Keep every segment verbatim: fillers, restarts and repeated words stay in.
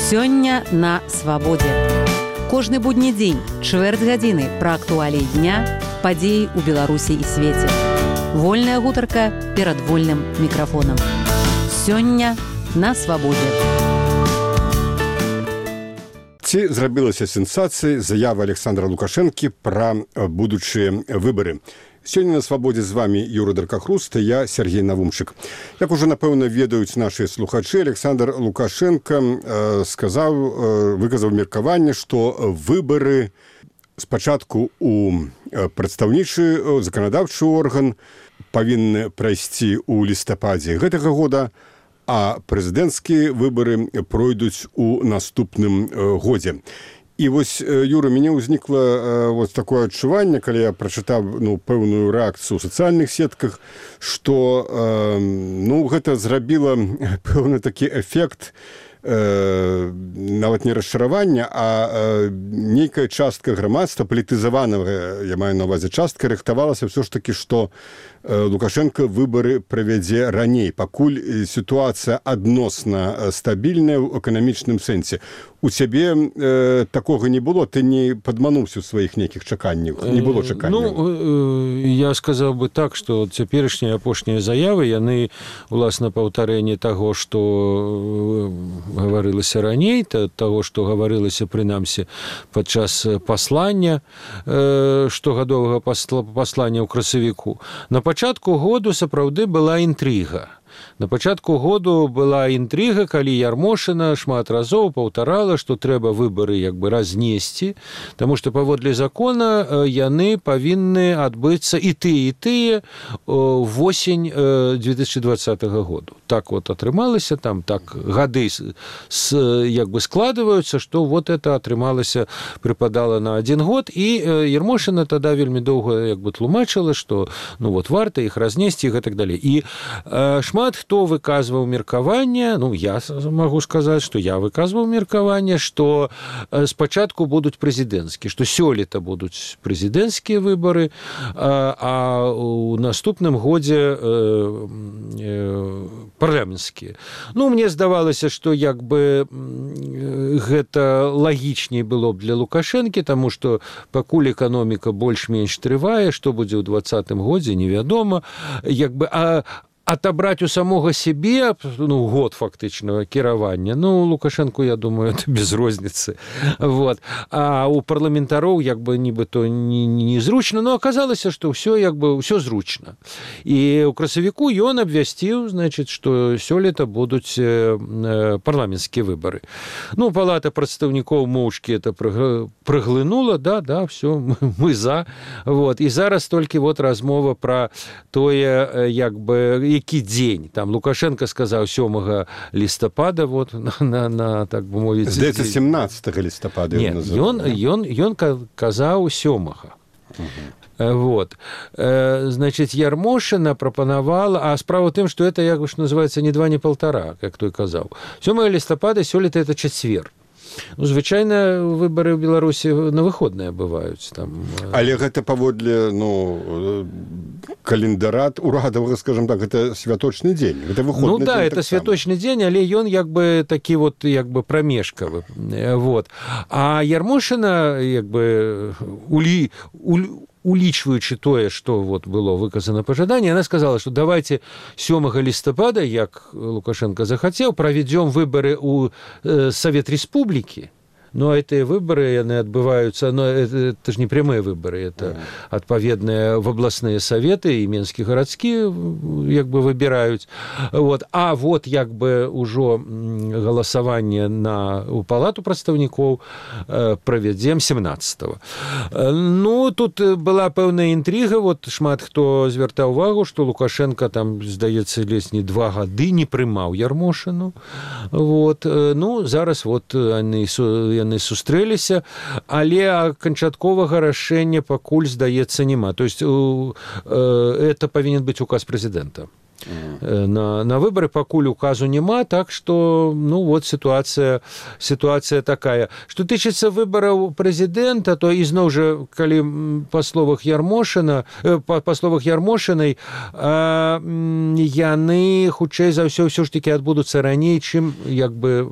Сёння на свабодзе. Кожны будні дзень, чвэрць гадзіны пра актуаліі дня, падзеі ў Беларусі і свеце. Вольная гутарка перад вольным мікрафонам. Сёння на свабодзе. Ці зрабілася сенсацыяй заява Александра Лукашэнкі пра будучыя выбары. Сёння на свабодзе з вами Юра Даркахруст і я, Сергей Навумчык. Як ужо, напэўна, ведаюць нашы слухачы, Александр Лукашенко э, сказаў, э, выказаў меркаванне, што выбары спачатку у прадстаўнічы заканадаўчы орган павінны прайсці ў лістападзе гэтага года, а прэзідэнцкія выбары пройдуць у наступным годзе. І вось, Юра, мяне ўзнікла вот такое адчуванне, калі я прачытаў ну, пэўную рэакцыю ў сацыяльных сетках, што э, ну, гэта зрабіла пэўны такі эфект э, нават не расчаравання, а э, нейкая частка грамадства, палітызаванага, я маю на ўвазе частка, рыхтавалася ўсё ж такі, што Лукашенко выборы правядзе раней, пакуль сітуацыя адносна стабільная ў эканамічным сэнсе. У цябе э, такога не было, ты не падмануўся ў сваіх нейкіх чаканнях, не было чаканняў. Ну, э, я сказаў бы так, што цяперашнія апошнія заявы, яны, уласна, паўтарэнне таго, што гаварылася раней, таго, што гаварылася, прынамсі, падчас паслання, э, штогадовага паслання ў красавіку. На пачатку году сапраўды была інтрыга. На пачатку году была інтрыга, калі Ярмошына шмат разоў паўтарала, што трэба выбары як бы разнесці, таму што паводле закона яны павінны адбыцца і тыя, і тыя восень две тысячи двадцатого году. Так вот атрымалася, там так гады с, як бы складываюцца, што вот это атрымалася, прыпадала на один год, і Ярмошына тада вельмі доўга як бы тлумачыла, што ну вот варта іх разнесці і так далей. І э, шмат хто выказваў меркаванне, ну, я магу сказаць, што я выказваў меркаванне, што спачатку будуць прэзідэнцкія, што сёлета будуць прэзідэнцкія выбары, а, а ў наступным годзе э, э, парламенцкія. Ну, мне здавалася, што як бы гэта лагічней было б для Лукашэнкі, таму што пакуль эканоміка больш-менш трывае, што будзе ў двадцатым годзе, невядома, як бы, а отобрать у самого себе, ну, год фактычнага кіравання, ну, Лукашенко, я думаю, это без розніцы. Вот. А у парламентароў, як бы, нібыто незручна, но аказалася, што ўсё, як бы, ўсё зручна. І ў красавіку ён абвясціў, значит, што сёлета будуць парламенцкія выбары. Ну, палата прадстаўнікоў моўчкі это праглынула, да, да, всё, мы за. Вот. І зараз толькі вот размова пра тое, як бы, які дзень. Там Лукашенко сказаў сёмага лістапада, вот, на, на, на так бы мовіць... Здаецца, семнадцатого лістапада. Нет, ён, ён, ён казаў сёмага. Uh-huh. Вот. Значит, Ярмошына прапанавала, а справа ў тым, што это, як ж называецца, не два, не полтора, як той казаў. сёмага лістапада сёлета это чацвер. Ну, звычайна выбары ў Беларусі на выходныя бываюць там. Але гэта паводле ну календара урадавага, скажем так, это святочны дзень, гэта выходны. Ну да, дзень, это так святочны дзень, але ён як бы такі вот як бы прамежкавы. Вот. А Ярмошына як бы улі улі улічваючы тое, што вот было выказана пажаданне, яна сказала, што давайте сёмага лістапада, як Лукашенко захацеў, правядзём выбары ў э, Савет Рэспублікі. Ну, а гэтыя выбары, яны адбываюцца, но это, это ж не прямыя выбары, это адпаведныя в абласныя саветы і менскі гарадскі як бы выбіраюць. Вот. А вот як бы ўжо галасаванне на у палату прадстаўнікоў э, правядзем семнадцатого. Ну, тут была пэўная інтрыга, вот шмат хто звяртаў увагу, што Лукашенко там, здаецца, ледзь не два гады не прымаў Ярмошыну. Вот. Ну, зараз вот яны яны сустрэліся, але канчатковага рашэння пакуль, здаецца, няма. То есть э, это павінен быць указ прэзідэнта. на, на выборы, пакуль указу няма, так что, ну, вот ситуация, ситуация такая. Что тычыцца выбораў прэзідэнта, то ізноў жа, калі па словах Ярмошына, па, па словах Ярмошынай, яны, хутчэй за ўсё, ўсё ж такі адбудуцца раней, чым, як бы,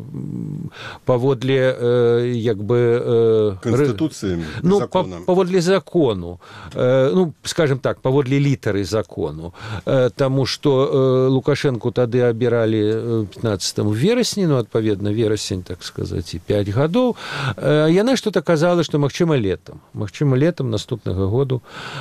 паводле, як бы... Конституцыі, ну, законам. Паводле закону. Ну, скажем так, паводле літары закону. Таму што Лукашенку тады абіралі пятнадцатого верасня, ну, адпаведна, верасень, так сказаць, і пяць гадоў. Яна што-то казала, што, магчыма, летом. Магчыма, летом наступнага году,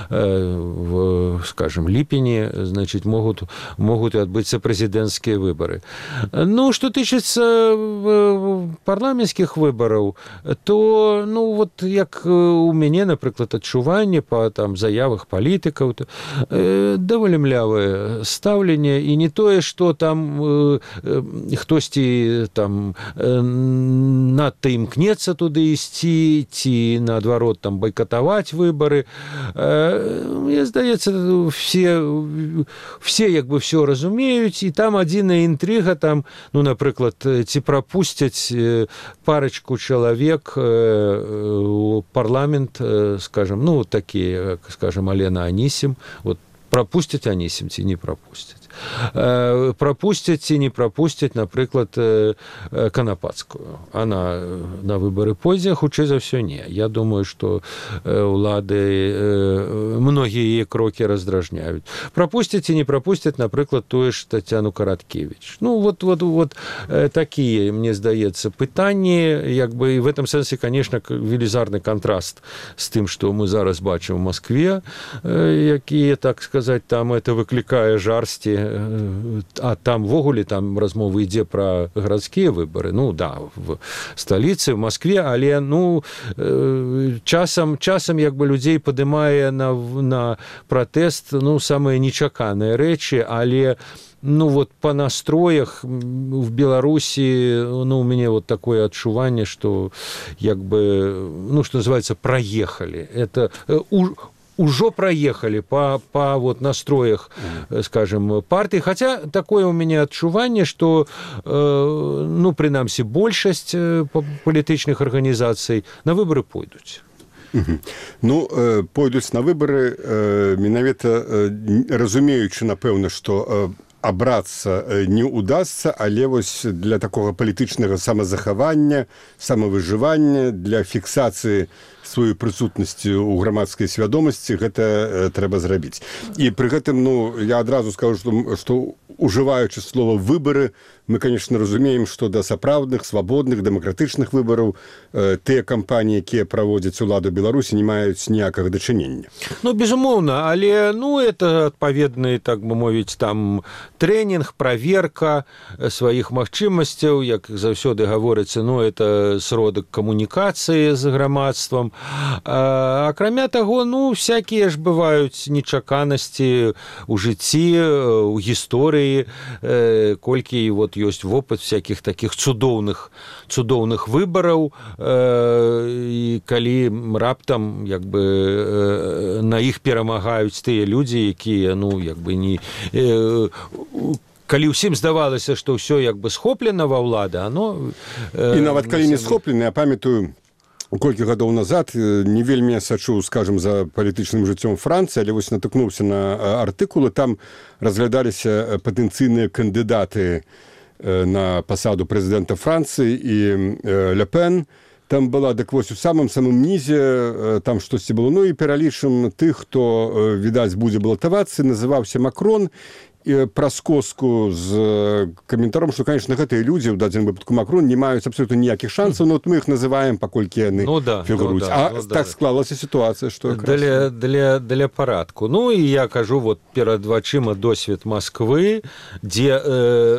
в, скажем, ліпені, значит, могут, могут адбыцца прэзідэнцкія выборы. Ну, што тычыцца парламенцкіх выбораў, то, ну, вот, як у мяне, напрыклад, адчуванне па там заявах палітыкаў, даволі млявае стаўленне, і не тое, што там э, э, хтосьці там э, надта імкнецца туды ісці, ці, наадварот, там байкатаваць выбары. Э, мне здаецца, все, все як бы все разумеюць, і там адзіная інтрыга, там, ну, напрыклад, ці прапусцяць парачку чалавек у парламент, скажем, ну, такія, скажем, Алена Анісім, вот, пропустять Анісім ці не пропустять. Пропустять ці не пропустять, напрыклад, Канапацкую. Она на выборы пойдзе, хутчэй за ўсё не. Я думаю, што улады многія яе крокі раздражняюць. Пропустять ці не пропустять, напрыклад, тое ж Тацяну Караткевіч. Ну, вот, вот, вот такія, мне здаецца, пытанні, як бы, і в этом сэнсе, конечно, велізарны контраст з тым, што мы зараз бачым у Москве, якія, так сказать, там это выклікае жарсці, а там ввогуле там размова ідзе пра гарадскія выбары, ну да, в сталіцы, в Москве, але ну часам часам як бы людзей падымае на на пратэст, ну самыя нечаканыя рэчы, але ну вот по настроях в Беларуси, ну у меня вот такое адчуванне, что як бы, ну что называется, проехали. Это у уже проехали по, по вот настроях, скажем, партии. Хотя такое у меня адчуванне, что, э, ну, принамсі, большасць палітычных арганізацый на выборы пойдуць. Ну, э, пойдуць на выборы, э, менавіта э, разумеючы, напэўна, што э, абрацца не удасца, але вось для такога палітычнага самазахавання, самавыжывання, для фіксацыі сваёй прысутнасці ў грамадскай свядомасці гэта э, трэба зрабіць. І пры гэтым, ну, я адразу скажу, што, што ужываючы слова «выбары», мы, конечно, разумеем, што да сапраўдных, свабодных, дэмакратычных выбараў э, тыя кампаніі, якія праводзяць уладу Беларусі, не маюць ніякага дачынення. Ну, безумоўна, але, ну, это адпаведны, так бы мовіць, там трэнінг, праверка сваіх магчымасцяў, як заўсёды гаворыцца, ну, это сродак камунікацыі з грамадствам. А, акрамя таго, ну, всякія ж бываюць нечаканасці ў жыцці, у гісторыі, э, колькі вот ёсць вопыт всяких таких цудоўных цудоўных выбараў, э, і калі раптам як бы э, на іх перамагаюць тыя людзі, якія, ну, як бы не э, калі ўсім здавалася, што ўсё як бы схоплена ва ўлады, оно э, і нават калі не схоплена, я памятаю, колькі гадоў назад не вельмі сачу, скажем, за палітычным жыццём Францыі, але вось натыкнуўся на артыкулы, там разглядаліся патэнцыйныя кандыдаты на пасаду прэзідэнта Францыі і Ле Пен. Там была, дык вось у самым-самым нізе, там штосьці было, ну і пералічым тых, хто, відаць, будзе балатавацца, называўся Макрон, праз коску з каментаром, што, конечно, гэтыя людзі, у дадзеным выпадку Макрон, не маюць абсолютно ніякіх шансаў, но вот мы іх называем, паколькі яны ну, да, фігуруюць. Ну, да, а ну, так да. склалася сітуацыя, што для, для, для парадку. Ну, і я кажу, вот перад вачыма досвед Москвы, дзе э,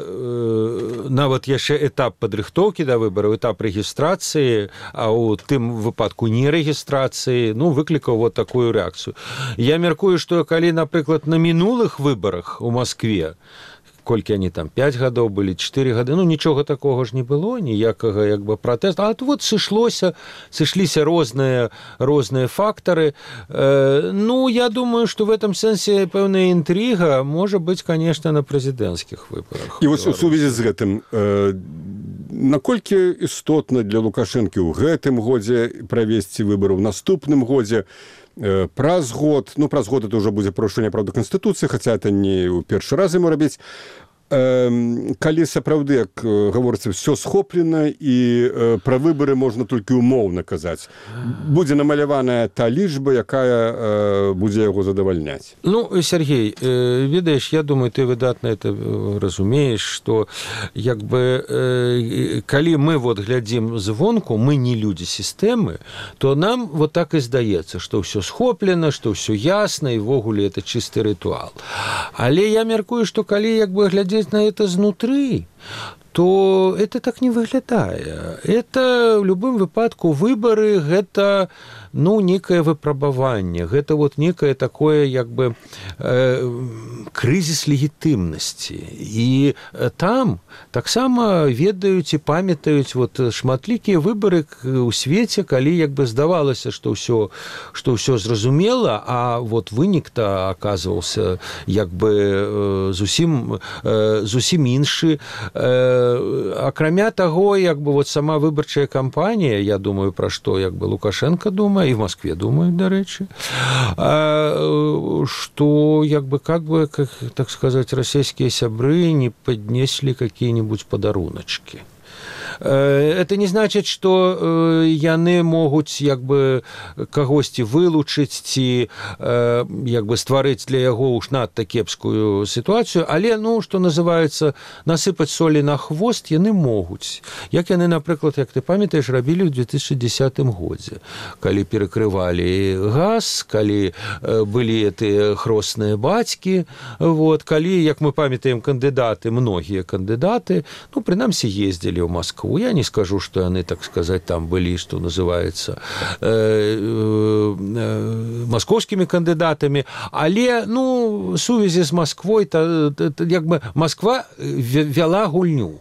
э, нават яшчэ этап падрыхтоўкі да выбараў, этап рэгістрацыі, а ў тым выпадку не рэгістрацыі, ну, выклікаў вот такую рэакцыю. Я мяркую, што калі, напрыклад, на мінулых выбарах у Москве колькі они там пять гадоў былі, чатыры гады, ну нічога такога ж не было, ніякага як бы пратэста. А вот сышлося, сышліся розныя розныя фактары. Э, ну, я думаю, что в этом сэнсе пэўная інтрыга можа быць, конечно, на прэзідэнцкіх выбарах. І вось у сувязі з гэтым, э, наколькі істотна для Лукашэнкі ў гэтым годзе правесці выбары, ў наступным годзе, э, праз год, ну, праз год это ўжо будзе парушэнне, правда, Канстытуцыі, хаця это не ў першы раз ему рабіць. Э, калі сапраўды, як гаворыцца, все схоплена і э, пра выбары можна толькі умоўна казаць, будзе намаляваная та лічба, якая э, будзе яго задавальняць. Ну, Сергей, э, ведаеш, я думаю, ты выдатна это разумееш, што як бы э, калі мы вот глядзім звонку, мы не людзі сістэмы, то нам вот так і здаецца, што ўсё схоплена, што ўсё ясна, і ввогуле это чысты рытуал. Але я мяркую, што калі як бы глядзець на это знутры, то это так не выглядае. Это в любым выпадку выборы, гэта ну, некае выпрабаванне, гэта вот некае такое як бы э, крызіс легітымнасці. І там таксама ведаюць і памятаюць вот шматлікія выборы ў свеце, калі як бы здавалася, што ўсё, што ўсё зразумела, а вот вынік-то аказваўся як бы э, зусім, э, зусім іншы. Э, акрамя таго, як бы вот сама выбарчая кампанія, я думаю, пра што як бы Лукашенко думае, и в Москве думают, до речи, что, как бы, как бы, как, так сказать, российские сябры не поднесли какие-нибудь подаруночки. Это не значит, что яны могуць як бы кагосьці вылучыць ці як бы стварыць для яго уж надта кепскую сітуацыю, але ну что называется насыпаць солі на хвост яны могуць. Як яны, напрыклад, як ты памятаеш, рабілі ў две тысячи десятым годзе, калі перакрывалі газ, калі былі тыя хросныя бацькі, вот, калі, як мы памятаем, кандыдаты, многія кандыдаты, ну прынамсі ездзілі ў Москву. Я не скажу, что они, так сказать, там были, что называется, э, э, э, московскими кандидатами, але, ну, сувязі з Москвой, то, то, то, як бы, Москва вела гульню.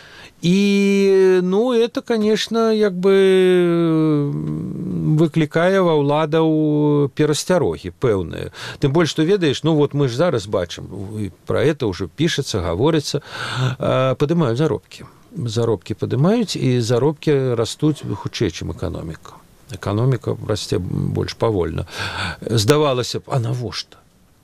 И, ну, это, конечно, як бы выкликае ва ўладаў перасцярогі пэўныя. Тым больш, што ведаеш, ну, вот мы ж зараз бачым, про это уже пишется, говорится, э, падымаюць заробкі. Заробкі падымаюць, і заробкі растуць хутчэй, чым эканоміка. Эканоміка расце больш павольна. Здавалася б, а навошта?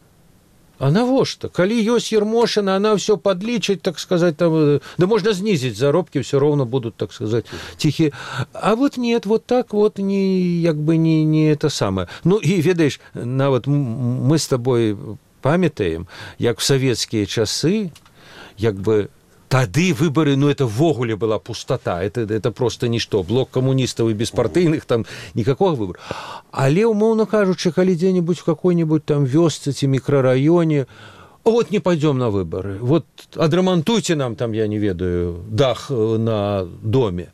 А навошта? Калі ёсць Ермошина, она все подлічыць, так сказать, там, да можно снизить заробки, все ровно будут, так сказать, тихие. А вот нет, вот так вот не, як бы не, не это самое. Ну и ведаешь, нават мы с тобой памятаем, як в советские часы, як бы тады выборы, ну, это ввогуле была пустота, это, это просто ничто. Блок коммунистов и беспартийных, там никакого выбора. Але, умовно кажучи, калі где-нибудь в какой-нибудь там вёсцы ці микрорайоне, вот не пойдем на выборы, вот отремонтуйте нам там, я не ведаю, дах на доме.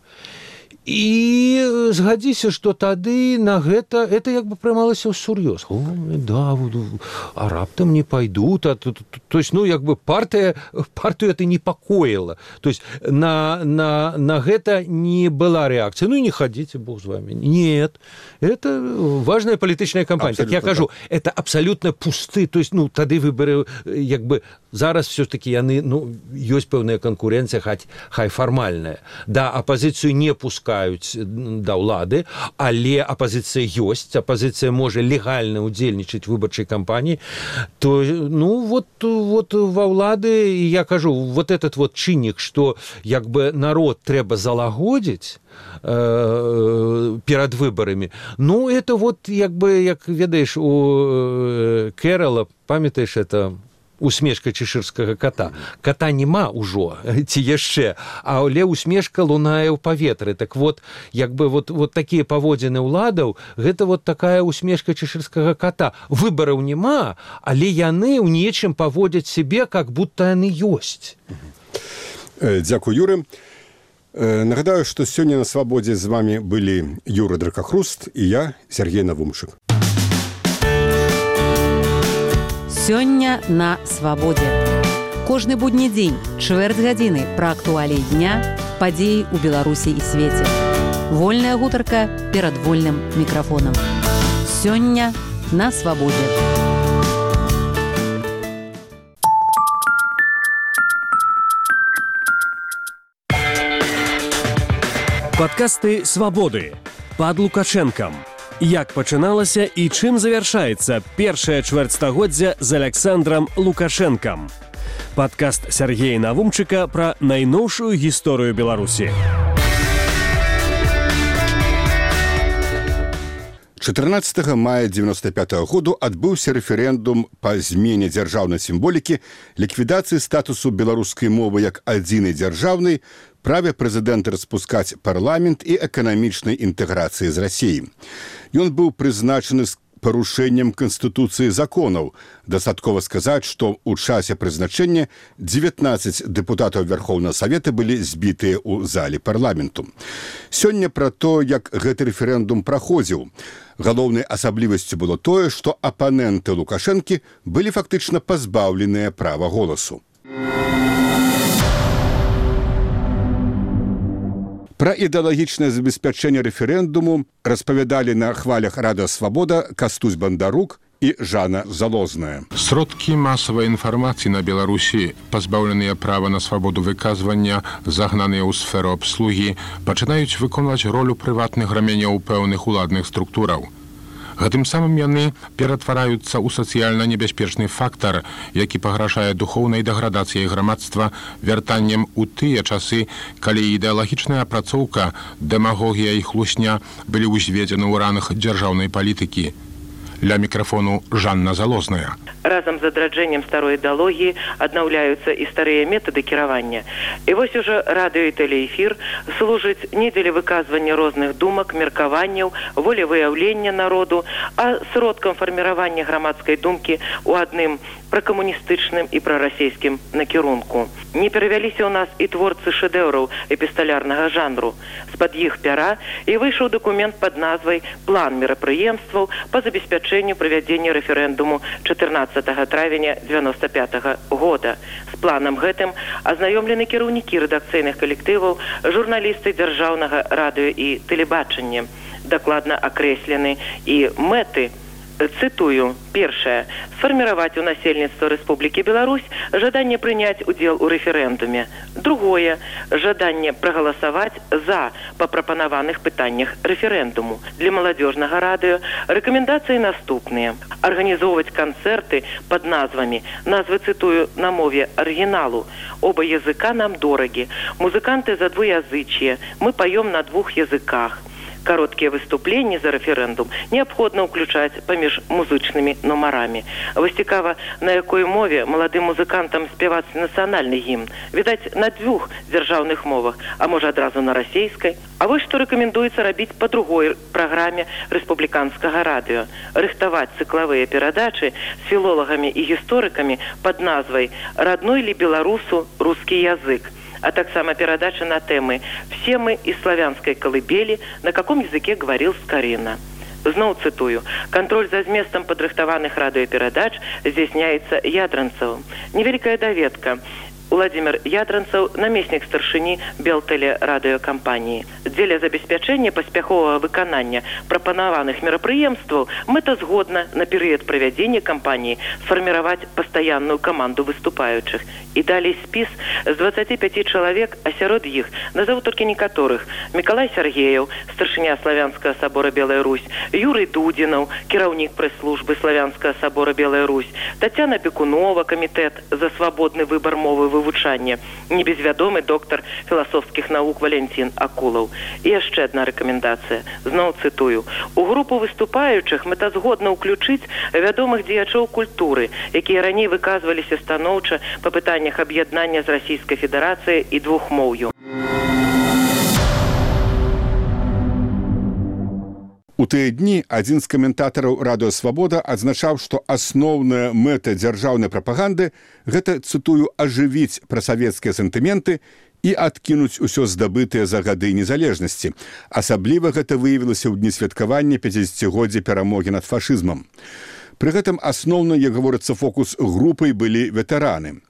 І згадзіся, што тады на гэта это як бы прымалася ўсур'ёз. О, да, а раптам не пайдут, а, то, то, то есть, ну, як бы партыя, партыю это непакоіла. То есть на, на, на гэта не была рэакцыя. Ну, і не хадзіце, Бог з вами. Нет, это важная палітычная кампанія. Так я кажу, это абсалютна пусты, то есть, ну, тады выбары, як бы, зараз все-таки яны, ну, ёсць пэўная канкурэнцыя, хай, хай фармальная. Да, апазіцыю не пускаюць да ўлады, але апазіцыя ёсць, апазіцыя можа легальна удзельнічаць в выбарчай кампаніі, то, ну, вот, вот ва ўлады, я кажу, вот этот вот чыннік, што як бы народ трэба залагодзіць э, перад выбарамі, ну, это вот, як бы, як ведаеш, у Кэрола, памятаеш, это усмешка чешырскага кота. Кота няма ўжо, ці яшчэ, але усмешка лунае ў паветры. Так вот, як бы вот, вот такія паводзіны ўладаў, гэта вот такая усмешка чешырскага кота. Выбараў няма, але яны ў нечым паводзяць сябе, как будто яны ёсць. Дзякуй, Юры. Нагадаю, што сёння на свабодзе з вами былі Юра Дракахруст і я, Сергей Навумчык. Сёння на свабодзе. Кожны будні дзень, чвэрць гадзіны пра актуаліі дня, падзеі ў Беларусі і свеце. Вольная гутарка перад вольным мікрафонам. Сёння на свабодзе. Падкасты «Свабоды» пад Лукашэнкам. Як пачыналася і чым завяршаецца першае чвэрцьстагоддзя з Аляксандрам Лукашэнкам. Падкаст Сергея Навумчыка пра найноўшую гісторыю Беларусі. чатырнаццатага мая дзевяноста пятага году адбыўся рэферэндум па змене дзяржаўнай сімволікі, ліквідацыі статусу беларускай мовы як адзінай дзяржаўнай, праве прэзідэнта распускаць парламент і эканамічнай інтэграцыі з Расіяй. Ён быў прызначаны з парушэннем Канстытуцыі законаў. Дастаткова сказаць, што ў часе прызначэння дзевятнаццаць дэпутатаў Верхоўнага Савета былі збітыя ў зале парламенту. Сёння пра то, як гэты рэферэндум праходзіў. Галоўнай асаблівасцю было тое, што апаненты Лукашэнкі былі фактычна пазбаўленыя права голасу. Пра ідэалагічнае забеспячэнне рэферэндуму распавядалі на хвалях Радыё Свабода Кастусь Бандарук і Жанна Залозная. Сродкі масавай інфармацыі на Беларусі, пазбаўленыя права на свабоду выказвання, загнаныя ў сферу абслугі, пачынаюць выконваць ролю прыватных раменяў пэўных уладных структураў. Гэтым самым яны ператвараюцца ў сацыяльна небяспечны фактар, які пагражае духоўнай дэградацыяй грамадства вяртаннем у тыя часы, калі ідэалагічная апрацоўка, дэмагогія і хлусня былі ўзведзены ў ранах дзяржаўнай палітыкі. Ля мікрафону Жанна Залозная. Разам з адраджэннем старой ідэалогіі аднаўляюцца і старыя метады кіравання. І вось ужо радыё і тэлеэфір служыць не дзеля выказвання розных думак, меркаванняў, волевыяўлення народу, а сродкам фарміравання грамадскай думкі ў адным пракамуністычным і прарасійскім накірунку. Не перавяліся ў нас і творцы шэдэўраў эпісталярнага жанру. З-пад іх пяра і выйшаў дакумент пад назвай «План мерапрыемстваў па забеспячэнню правядзення рэферэндуму чатырнаццатага травеня дзевяноста пятага года. З планам гэтым азнаёмлены кіраўнікі рэдакцыйных калектываў, журналісты дзяржаўнага радыё і тэлебачання. Дакладна акрэслены і мэты. Цитую. Першае. Сфарміраваць у насельніцтва Рэспублікі Беларусь жаданне прыняць удзел у рэферэндуме. Другое. Жаданне прагаласаваць за па прапанаваных пытаннях рэферэндуму. Для маладзёжнага радыё рэкамендацыі наступныя. Арганізоўваць канцэрты пад назвамі. Назвы цитую на мове арыгіналу. Оба языка нам дорагі. Музыканты за двуязычие. Мы поем на двух языках. Кароткія выступленні за рэферэндум неабходна ўключаць паміж музычнымі нумарамі. Вось цікава, на якой мове маладым музыкантам спяваць нацыянальны гімн. Відаць, на дзвюх дзяржаўных мовах, а можа адразу на расейскай. А вось што рэкамендуецца рабіць па другой праграме рэспубліканскага радыё. Рыхтаваць цыклавыя перадачы з філолагамі і гісторыкамі пад назвай «Родной ли беларусу русский язык», а таксама перадача на тэмы «Все мы из славянской колыбели, на каком языке говорил Скорина». Зноў цитую. Контроль за зместом падрыхтаваных радыёперадач здзяйсняецца ядранцавым. Невялікая даведка. Владимир Ядранцаў, намеснік старшыні Белтэлерадыёкампаніі. Дзеля забеспячэння паспяховага выканання прапанаваных мерапрыемстваў мэтазгодна на перыяд правядзення кампаніі сфарміраваць пастаянную каманду выступаючых. І далей спіс з дваццаці пяці чалавек, а сярод іх назову толькі некаторых: Мікалай Сергеяў, старшыня Славянскага сабора Белая Русь, Юрый Дудзінаў, кіраўнік прэс-службы Славянскага сабора Белая Русь, Тацяна Пекунова, камітэт за свабодны выбар мовы вывучання, небезвядомы доктар філасофскіх навук Валентин Акулаў. І яшчэ адна рэкамендацыя. Зноў цитую. У групу выступаючых мэтазгодна ўключыць вядомых дзеячоў культуры, якія раней выказваліся станоўча па пытаннях аб'яднання з Расійскай Федэрацыяй і двухмоўю. У тыя дні адзін з каментатараў Радыё Свабода адзначаў, што асноўная мэта дзяржаўнай прапаганды – гэта, цытую, ажывіць прасавецкія сентыменты і адкінуць усё здабытыя за гады незалежнасці. Асабліва гэта выявілася ў дні святкавання пяцідзесяцігоддзя перамогі над фашызмам. Пры гэтым асноўна, як гаворыцца, фокус групай былі ветэраны.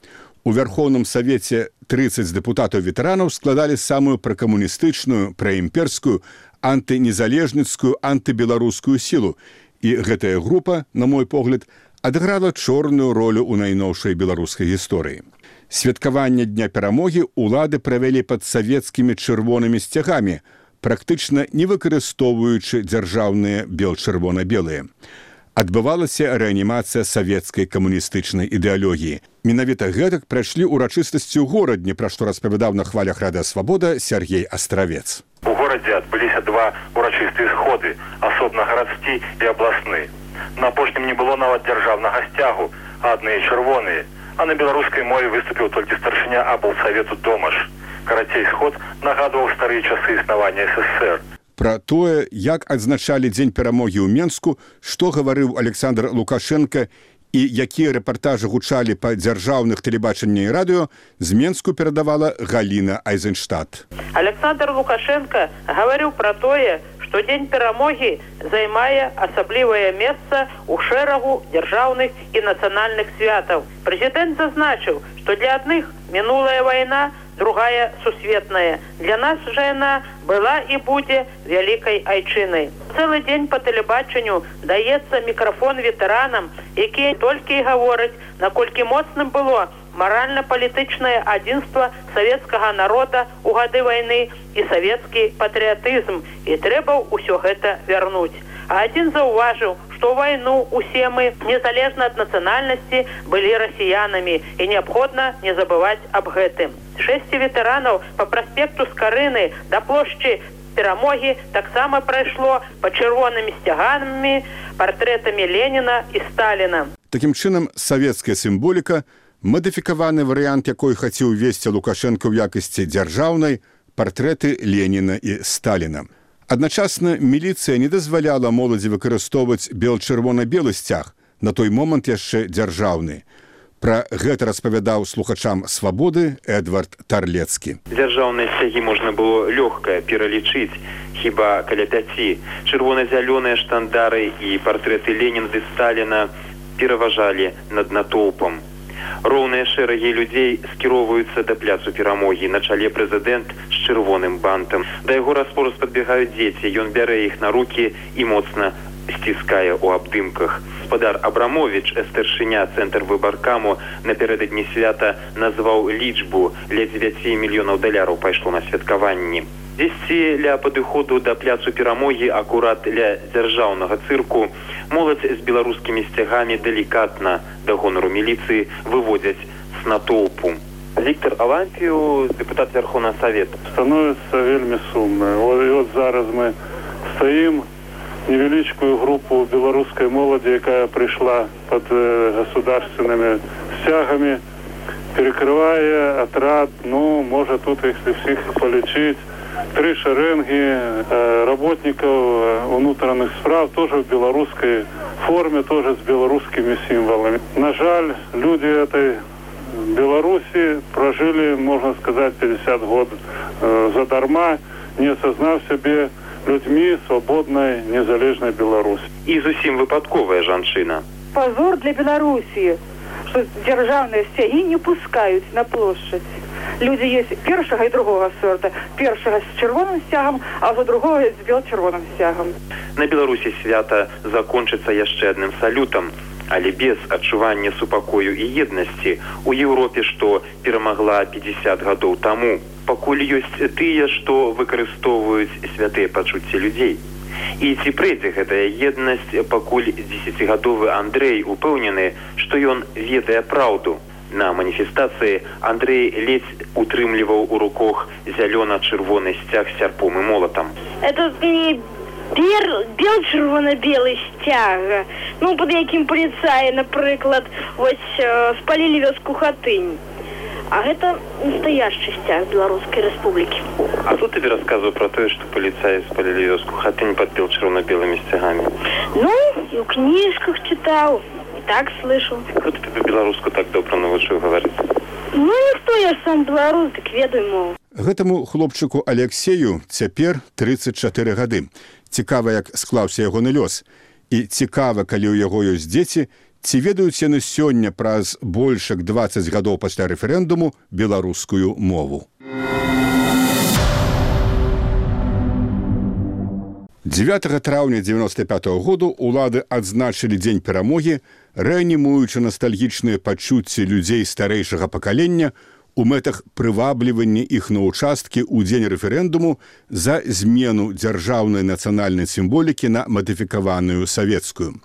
У Вярхоўным Савеце трыццаць дэпутатаў-ветэранаў складалі самую пракамуністычную, праімперскую, антынезалежніцкую, антыбеларускую сілу. І гэтая група, на мой погляд, адыграла чорную ролю ў найноўшай беларускай гісторыі. Святкаванне Дня перамогі ўлады правялі пад савецкімі чырвонымі сцягамі, практычна не выкарыстоўваючы дзяржаўныя бел-чырвона-белыя. Адбывалася рэанімацыя савецкай камуністычнай ідэалогіі. Менавіта гэтак прайшлі ўрачыстасці ў горадні, пра што распавядаў на хвалях Радыё Свабода Сергей Астравец. У горадзе адбыліся два ўрачыстыя сходы, асобна гарадскі і абласны. На апошнім не было нават дзяржаўнага сцягу, адныя чырвоныя, а на беларускай мове выступіў толькі старшыня аблсавету Домаш. Карацей, сход нагадваў старыя часы існавання эс эс эс эр. Пра тое, як адзначалі Дзень перамогі ў Менску, што гаварыў Александр Лукашенко і якія рэпартажы гучалі па дзяржаўных тэлебачанні і радыё, з Менску перадавала Галіна Айзенштадт. Александр Лукашенко гаварыў пра тое, што Дзень перамогі займае асаблівае месца ў шэрагу дзяржаўных і нацыянальных святаў. Прэзідэнт зазначыў, што для адных мінулая вайна, другая сусветная. Для нас жа яна была і будзе вялікай айчынай. Цэлы дзень па тэлебачанню даецца мікрафон ветэранам, якія толькі і гавораць, наколькі моцным было маральна-палітычнае адзінства савецкага народа ў гады вайны і савецкі патрыятызм. І трэба ўсё гэта вярнуць. А адзін заўважыў, што вайну усе мы, незалежна ад нацыянальнасці, былі расіянамі, і неабходна не забываць аб гэтым. Шэсці ветэранаў па праспекту Скарыны да плошчы перамогі таксама прайшло па чырвонымі сцягамі, партрэтамі Леніна і Сталіна. Такім чынам, савецкая сімволіка, мадыфікаваны варыянт, якой хацеў весці Лукашенко ў якасці дзяржаўнай, партрэты Леніна і Сталіна. Адначасна міліцыя не дазваляла моладзі выкарыстоўваць бел-чырвона-белы сцяг, на той момант яшчэ дзяржаўны. Пра гэта распавядаў слухачам Свабоды Эдвард Тарлецкі. Дзяржаўныя сцягі можна было лёгка пералічыць, хіба каля пяці. Чырвона-зялёныя штандары і партрэты Леніна і Сталіна пераважалі над натоўпам. Роўныя шэрагі людзей скіроўваюцца да пляцу перамогі, на чале прэзідэнт з чырвоным бантам. Да яго распораз падбегаюць дзеці, ён бярэ іх на рукі і моцна сціскае ў абдымках. Гаспадар Абрамовіч, старшыня цэнтр выбаркаму, напярэдадні свята назваў лічбу, ля дзевяці мільёнаў даляраў пайшло на святкаванні. Дзесьці ля падыходу да пляцу перамогі, акурат ля дзяржаўнага цырку, моладзь з беларускімі сцягамі далікатна да гонару міліцыі выводзяць з натоўпу. Віктор Алампію, дэпутат Верховного Совета. Становіцца вельмі сумна. І от зараз мы стаім невеличкую группу белорусской молоди, якая пришла под э, государственными стягами, перекрывая отряд, ну, может тут, если всех полечить, три шеренги э, работников э, внутренних справ, тоже в белорусской форме, тоже с белорусскими символами. На жаль, люди этой Беларуси прожили, можно сказать, пятьдесят год э, задарма, не осознав себе людьми свободной, незалежной Беларуси. И зусім выпадковая жанчына. Позор для Беларуси, что державные стяги не пускают на площадь. Люди есть першага и другого сорта. Першага с червоным стягом, а за другого с бел-червоным стягом. На Беларуси свята закончится яшчэ адным салютам, але без адчування супакою і еднасці у Европе, што перамагла пятьдесят гадоў таму. Пакуль ёсць тыя, што выкарыстоўваюць святыя пачуцці людзей. І ці прыйдзе гэтая еднасць, пакуль дзесяцігадовы Андрэй упэўнены, што ён ведае праўду. На маніфестацыі Андрэй ледзь утрымліваў у руках зялёна-чырвоны сцяг з сярпом і молатам. Это не бел-чырвона-белы сцяг. Ну, пад якім паліцаі, напрыклад, вось спалілі вёску Хатынь. А гэта настоящий сцяг Белорусской Республики. А тут тебе рассказываю про то, что полицаи спалили вёску Хатынь под черно-белыми стягами. Ну, и в книжках читал, и так слышал. Кто тебе белоруску так добро научил говорить? Ну, ніхто, я ж сам белорус, так ведаю мову. Гэтаму хлопчыку Алексею цяпер тридцать чатыры гады. Цікава, як склаўся ягоны лёс. І цікава, калі ў яго ёсць дзеці, Ці ведаюць яны сёння праз больш як дваццаць гадоў пасля рэферэндуму беларускую мову? дзевятага траўня дзевяносто пятого году улады адзначылі дзень перамогі, рэанімуючы настальгічныя пачуцці людзей старэйшага пакалення у мэтах прываблівання іх на ўчасткі ў дзень рэферэндуму за змену дзяржаўнай нацыянальнай сімволікі на мадыфікаваную савецкую.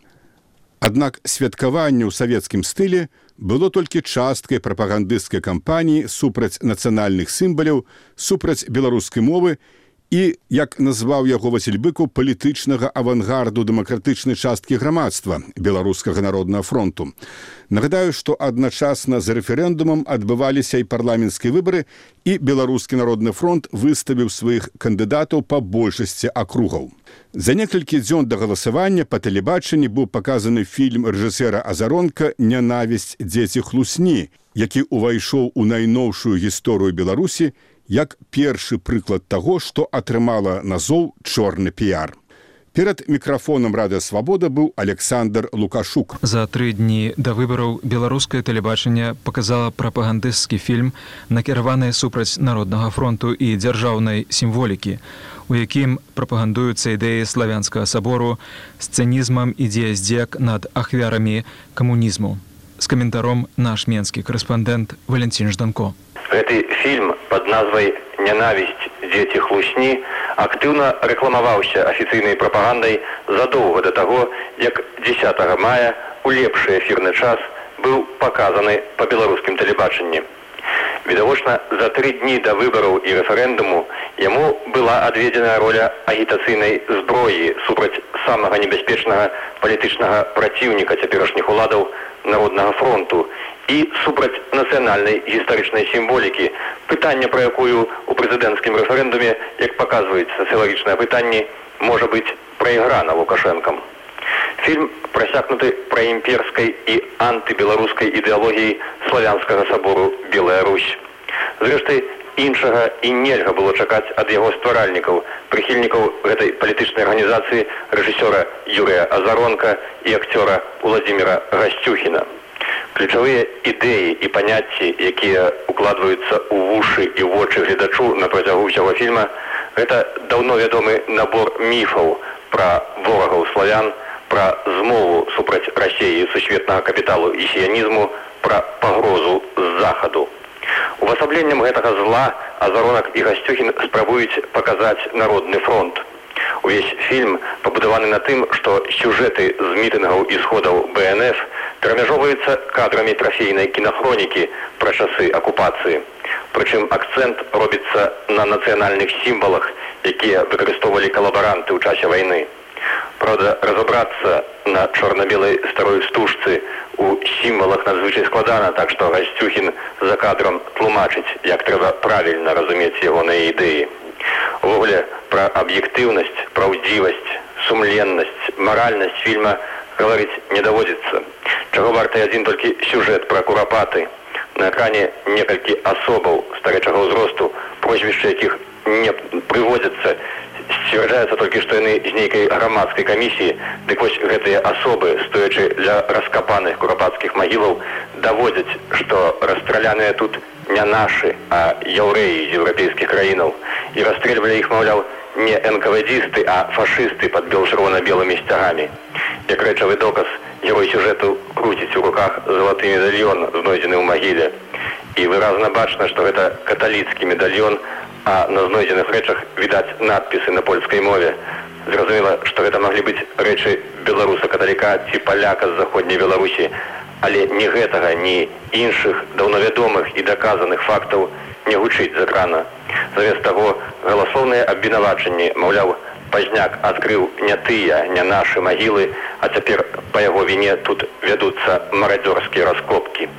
Аднак святкаванне ў савецкім стылі было толькі часткай прапагандысцкай кампаніі супраць нацыянальных сімваляў, супраць беларускай мовы і, як назваў яго Васіль Быкаў, палітычнага авангарду дэмакратычнай часткі грамадства Беларускага народнага фронту. Нагадаю, што адначасна з рэферэндумам адбываліся і парламенцкія выбары, і Беларускі народны фронт выставіў сваіх кандыдатаў па большасці акругаў. За некалькі дзён да галасавання па тэлебачанні быў паказаны фільм рэжысэра Азаронка «Нянавісць дзеці хлусні», які ўвайшоў у найноўшую гісторыю Беларусі як першы прыклад таго, што атрымала назоў чорны піяр. Перад мікрафонам Радыё Свабода быў Александр Лукашук. За тры дні да выбараў беларускае тэлебачанне паказала прапагандысцкі фільм, накіраваны супраць Народнага фронту і дзяржаўнай сімволікі, у якім прапагандуюцца ідэі славянскага сабору з цынізмам і дзеяздзек над ахвярамі камунізму. З каментаром наш менскі корэспандэнт Валентин Жданко. Гэты фільм пад назвай «Нянавісць дзеці хлусні» актыўна рэкламаваўся афіцыйнай прапагандай задоўга да таго, як дзесятага мая у лепшы эфірны час быў паказаны па беларускім тэлебачанні. Відавочна, за тры дні да выбараў і рэферэндуму яму была адведзена роля агітацыйнай зброі супраць самага небяспечнага палітычнага праціўніка цяперашніх уладаў Народнага фронту і супраць нацыянальнай гістарычнай сімволікі, пытанне, пра якую у прэзідэнцкім рэферэндуме, як паказваюць сацыялагічныя пытанні, можа быць прайграна Лукашэнкам. Фільм прасякнуты праімперскай і антыбеларускай ідэалогіяй славянскага сабору «Белая Русь». Зрэшты, іншага і нельга было чакаць ад яго стваральнікаў, прыхільнікаў гэтай палітычнай арганізацыі рэжысёра Юрыя Азаронка і акцёра Владзіміра Гасцюхіна. Ключавыя ідэі і паняцці, якія укладваюцца ў вушы і вочы гледачу на працягу ўсяго фільма, гэта даўно вядомы набор міфаў пра ворагаў славян, пра змову супраць Расіі сусветнага капіталу і сіянізму, пра пагрозу з захаду. Увасабленнем гэтага зла Азаронак і Гасцюхін спрабуюць паказаць Народны фронт. Увесь фільм пабудаваны на тым, што сюжэты з мітынгаў і сходаў бэ эн эф перамяжоўваюцца кадрамі трафейнай кінахронікі пра часы акупацыі. Прычым акцэнт робіцца на нацыянальных сімвалах, якія выкарыстоўвалі калабаранты ў часе вайны. Правда, разабрацца на чорна-белай старой стужцы у сімвалах надзвычай складана, так што Гасцюхін за кадрам тлумачыць, як трэба правільна разумець ягоныя ідэі. Увогуле, пра аб'ектыўнасць, праўдзівасць, сумленнасць, маральнасць фільма гаварыць не даводзіцца. Чаго варты адзін толькі сюжэт пра курапаты. На экране некалькі асобаў старэчага ўзросту, прозвішчы якіх не прыводзяцца. Сцвярджаецца толькі, што яны з нейкай грамадскай камісіі, дык вось гэтыя асобы, стоячы ля раскапаных курапацкіх магілаў, даводзяць, што расстраляныя тут не нашы, а яўрэі з еўрапейскіх краінаў. І расстрэльвалі іх, маўляў, не эн ка вэ дзісты, а фашысты пад бел-чырвона-белымі сцягамі. Як рэчавы доказ, герой сюжэту круціць у руках залаты медальён, знойдзены ў магіле. І выразна бачна, што гэта каталіцкі медальён, а на знойдзеных рэчах відаць надпісы на польскай мове. Зразумела, што гэта маглі быць рэчы беларуса-каталіка ці паляка з заходняй Беларусі, але ні гэтага, ні іншых даўновядомых і даказаных фактаў не гучыць з экрана. Замест таго, галасоўныя абвінавачанні, маўляў, пазняк адкрыў не тыя, не нашы магілы, а цяпер па яго віне тут вядуцца марадзёрскія раскопкі.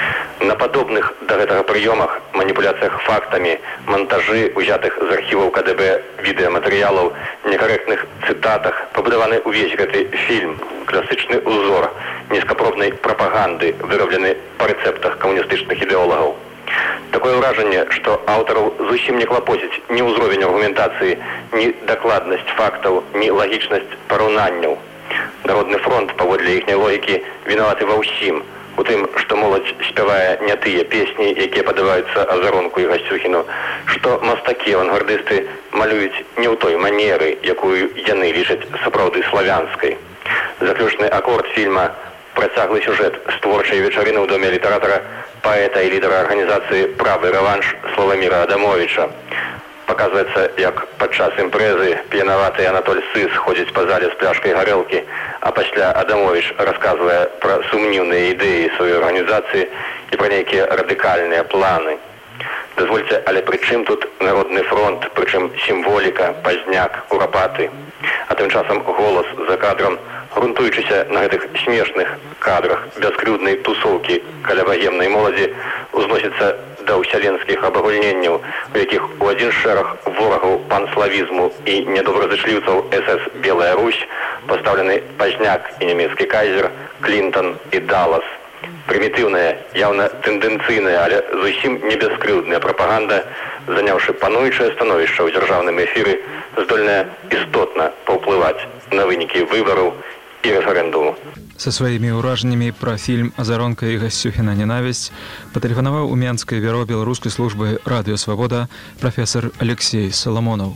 На падобных да гэтага прыёмах, маніпуляцыях фактамі, монтажы, узятых з архіваў ка дэ бэ відэаматэрыялаў, некарэктных цытатах пабудаваны ўвесь гэты фільм, класычны ўзор нізкапробнай прапаганды, выраблены па рэцэптах камуністычных ідэолагаў. Такое ўражанне, што аўтараў зусім не клапоціць ні ўзровень аргументацыі, ні дакладнасць фактаў, ні лагічнасць параўнанняў. Народны фронт, паводле іхняй логікі, вінаваты ва ўсім. У тым, што моладзь спявае не тыя песні, якія падаваюцца Азаронку і Гасцюхіну, што мастакі авангардысты малююць не ў той манеры, якую яны лічаць сапраўды славянскай. Заключны акорд фільма працяглы сюжэт з творчай вечарыны ў доме літаратара, паэта і лідара арганізацыі «Правы рэванш» Славаміра Адамовіча. Показваецца, як падчас імпрэзы п'янаваты Анатоль Сыс ходзіць па зале з пляшкай гарэлкі, а пасля Адамовіч расказвае пра сумнівныя ідэі сваёй арганізацыі і пра нейкія радыкальныя планы. Дазвольце, але пры чым тут Народны фронт, прычым сімволіка, пазняк, курапаты. А тым часам голас за кадрам, грунтуючыся на гэтых смешных кадрах бяскрыўднай тусоўкі каля багемнай моладзі, узносіцца да ўсяленскіх абагульненняў, у якіх у адзін шэраг ворагаў панславізму і недобразычліўцаў эс эс «Белая Русь» пастаўлены пазняк і нямецкі кайзер, Клінтон і Даллас. Прымітыўная, яўна тэндэнцыйная, але зусім не бяскрыўдная прапаганда, заняўшы пануючае становішча ў дзяржаўным эфіры, здольная істотна паўплываць на вынікі выбараў і рэферэндуму. Са сваімі ўражаннямі пра фільм «Азаронка і Гасцюхіна ненавісць» патэлефанаваў у Менскае бюро беларускай службы «Радыё Свабода» прафесар Алексей Саламонаў.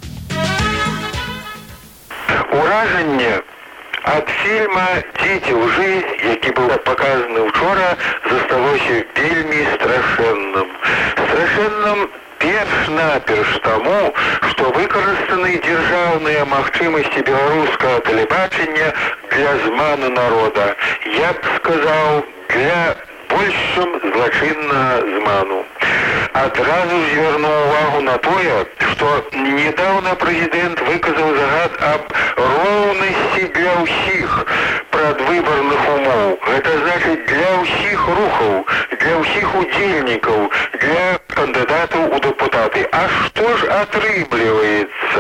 Уражанне ад фільма «Дзеці лжы», які быў паказаны ўчора, засталося вельмі страшэнным. Страшэнным перш-наперш таму, што выкарыстаны дзяржаўныя магчымасці беларускага тэлебачання для зману народа. Я б сказаў, для большым злачыннага зману. Адразу звярнуў увагу на тое, што недаўна прэзідэнт выказаў загад аб роўнасці для ўсіх прадвыбарных умоў. Гэта значыць для ўсіх рухаў, для ўсіх удзельнікаў, для кандыдатаў у дэпутаты. А што ж атрымліваецца?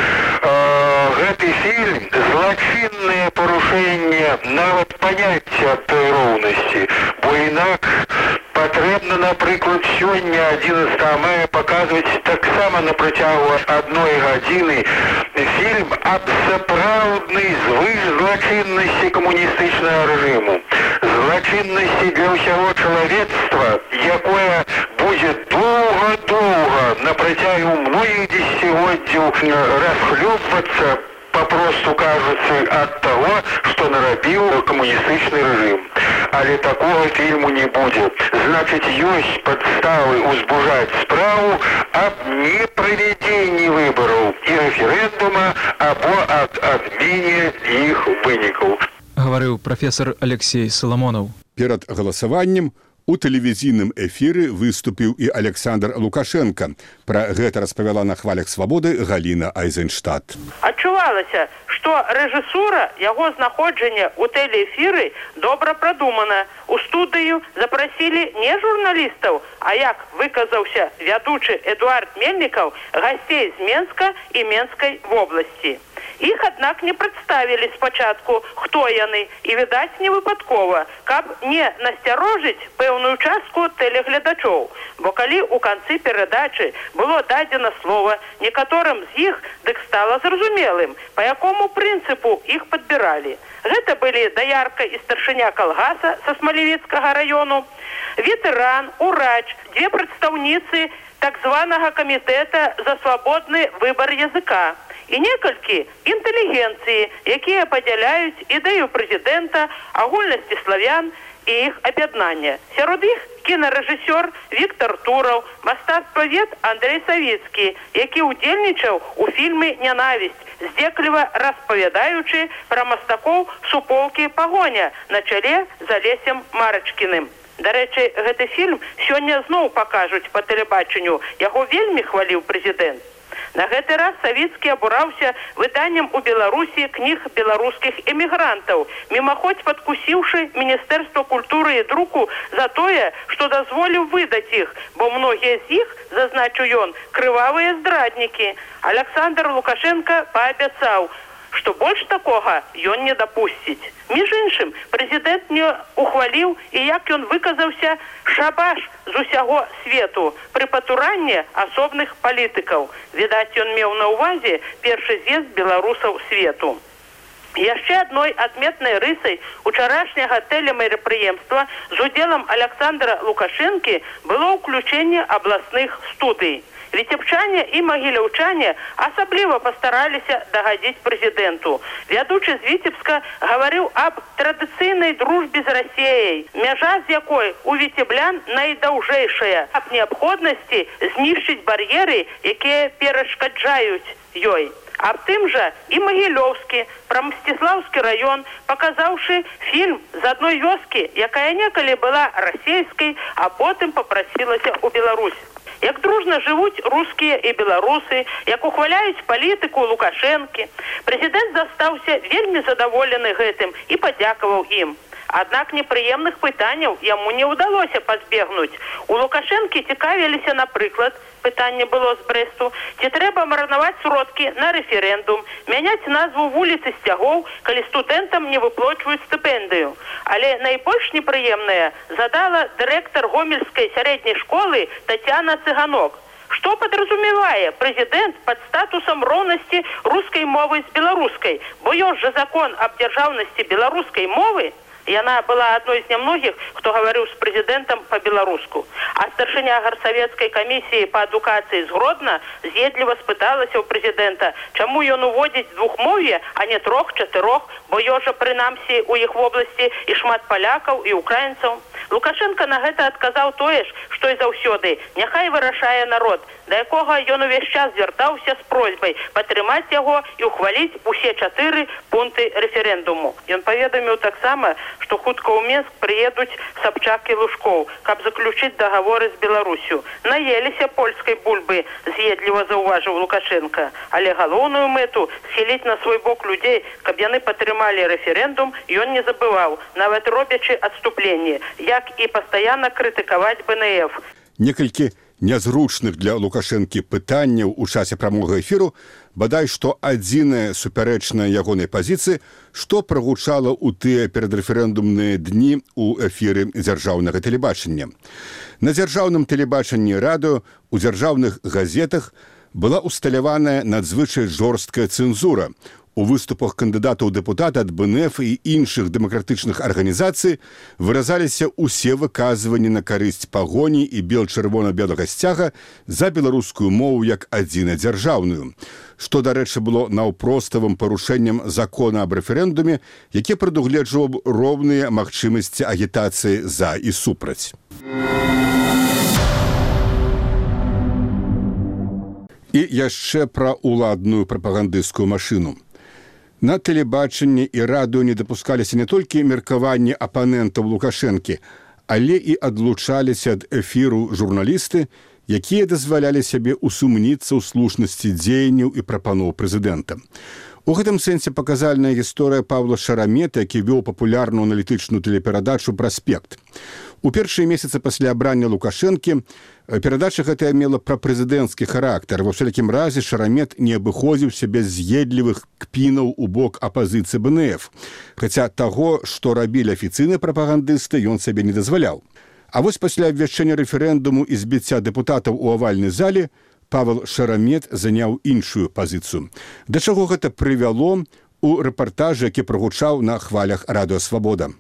Гэты фільм злачыннае парушэнне нават паняцця той роўнасці, бо інак патрэбна, напрыклад, сёння адзінаццатага мая паказваць таксама на працягу адной гадзіны фільм аб сапраўднай звышзлачыннасці камуністычнага рэжыму, злачыннасці для ўсяго чалавецтва, якое будзе доўга-доўга на працягу многіх дзесяцігоддзяў расхлёбвацца, папросту кажучы, ад таго, што нарабіў камуністычны рэжым. Але такога фільму не будзе. Значыць, ёсць падставы узбужаць справу аб неправядзенні выбараў і рэферэндума або аб адмене іх вынікаў. Гаварыў прафесар Алексей Саламонаў. Перад галасаваннем у тэлевізійным эфіры выступіў і Александр Лукашенко. Пра гэта распавяла на хвалях свабоды Галіна Айзенштадт. Адчувалася, што рэжысура яго знаходжання ў тэлеэфіры добра прадумана. У студыю запрасілі не журналістаў, а як выказаўся вядучы Эдуард Мельнікаў, гасцей з Менска і Менскай вобласці. Іх, аднак, не прадставілі спачатку, хто яны, і, відаць, не выпадкова, каб не насцярожыць пэўную частку тэлегледачоў. Бо калі ў канцы перадачы было дадзена слова некаторым з іх, дык стала зразумелым, па якому прынцыпу іх падбіралі. Гэта былі даярка і старшыня калгаса са Смалевіцкага раёну, ветэран, урач, дзве прадстаўніцы так званага камітэта за свабодны выбар языка і некалькі інтэлігенцыі, якія падзяляюць ідэю прэзідэнта, агульнасці славян і іх аб'яднання. Сярод іх кінарэжысёр Віктор Тураў, мастацтвавед Андрэй Савіцкі, які ўдзельнічаў у фільме «Нянавісць», здзекліва распавядаючы пра мастакоў суполкі «Пагоня» на чале з Алесем Марачкіным. Дарэчы, гэты фільм сёння зноў пакажуць па тэлебачанню. Яго вельмі хваліў прэзідэнт. На гэты раз Савіцкі абураўся выданнем у Беларусі кніг беларускіх эмігрантаў, мімаходзь падкусіўшы Міністэрства культуры і друку за тое, што дазволіў выдаць іх, бо многія з іх, зазначу ён, крывавыя здраднікі. Александр Лукашенко паабяцаў, што больш такога ён не дапусціць. Між іншым, прэзідэнт не ухваліў і, як ён выказаўся, шабаш з усяго свету пры патуранні асобных палітыкаў. Відаць, ён меў на ўвазе першы з'езд беларусаў свету. Яшчэ адной адметнай рысай учарашняга тэлемерэпрыемства з удзелам Александра Лукашэнкі было ўключэнне абласных студый. Віцебчане і магіляўчане асабліва пастараліся дагадзіць прэзідэнту. Вядучы з Віцебска гаварыў аб традыцыйнай дружбе з Расіяй, мяжа з якой у віцеблян найдаўжэйшая, аб неабходнасці знішчыць бар'еры, якія перашкаджаюць ёй. Аб тым жа і Магілёўскі, пра Мсціслаўскі раён, паказаўшы фільм з адной вёскі, якая некалі была расійскай, а потым папрасілася ў Беларусь. Як дружна жывуць рускія і беларусы, як ухваляюць палітыку Лукашэнкі. Прэзідэнт застаўся вельмі задаволены гэтым і падзякаваў ім. Аднак непрыемных пытанняў яму не ўдалося пазбегнуць. У Лукашэнкі цікавіліся, напрыклад, пытанне было з Брэсту, ці трэба марнаваць сродкі на рэферэндум, мяняць назву вуліцы Сцягоў, калі студэнтам не выплачваюць стыпендыю. Але найбольш непрыемнае задала дырэктар гомельскай сярэдняй школы Тацяна Цыганок. Што падразумевае прэзідэнт пад статусам роўнасці рускай мовы з беларускай? Бо ёсць жа закон аб дзяржаўнасці беларускай мовы. Яна была адной з нямногіх, хто гаварыў з прэзідэнтам па-беларуску. А старшыня гарсавецкай камісіі па адукацыі з Гродна з'едліва спыталася ў прэзідэнта, чаму ён уводзіць двухмоўе, а не трох-чатырох, бо ёжа прынамсі ў іх вобласці і шмат палякаў і украінцаў. Лукашенко на гэта адказаў тое ж, што і заўсёды. Няхай вырашае народ, да якога ён увесь час звяртаўся з просьбай падтрымаць яго і ухваліць усе чатыры пункты рэферэндуму. Ён паведаміў таксама, што хутка ў Мінск прыедуць Сабчак і Лужкоў, каб заключыць дагаворы з Беларусю. Наеліся польскай бульбы, з'едліва заўважыў Лукашенко. Але галоўную мэту схіліць на свой бок людзей, каб яны падтрымалі рэферэндум, ён не забываў, нават робячы адступленне, як і пастаянна крытыкаваць бэ эн эф. Некалькі нязручных для Лукашэнкі пытанняў у часе прамога эфіру, бадай што адзіная супярэчная ягонай пазіцыі, што прагучала ў тыя перадрэферэндумныя дні ў эфіры дзяржаўнага тэлебачання. На дзяржаўным тэлебачанні радыё у дзяржаўных газетах была усталяваная надзвычай жорсткая цэнзура. У выступах кандыдатаў дэпутата ад бэ эн эф і іншых дэмакратычных арганізацый выразаліся ўсе выказванні на карысць пагоні і бел-чырвона-белага сцяга за беларускую мову як адзінадзяржаўную, што, дарэчы, было наўпроставым парушэннем закона аб рэферэндуме, які прадугледжваў роўныя магчымасці агітацыі за і супраць. І яшчэ пра ўладную прапагандысцкую машыну. На тэлебачанні і радыё не дапускаліся не толькі меркаванні апанентаў Лукашэнкі, але і адлучаліся ад эфіру журналісты, якія дазвалялі сябе усумніцца ў слушнасці дзеянняў і прапаноў прэзідэнта. У гэтым сэнсе паказальная гісторыя Павла Шарамета, які вёў папулярную аналітычную тэлеперадачу «Праспект». У першыя месяцы пасля абрання Лукашэнкі перадача гэтая мела прапрэзідэнцкі характар. Ва ўсялякім разе Шарамет не абыходзіўся без з'едлівых кпінаў у бок апазіцыі бэ эн эф, хаця таго, што рабілі афіцыйныя прапагандысты, ён сабе не дазваляў. А вось пасля абвяшчэння рэферэндуму і збіцця дэпутатаў у авальнай зале Павел Шарамет заняў іншую пазіцыю. Да чаго гэта прывяло у рэпартажы, які прагучаў на хвалях радыё «Свабода».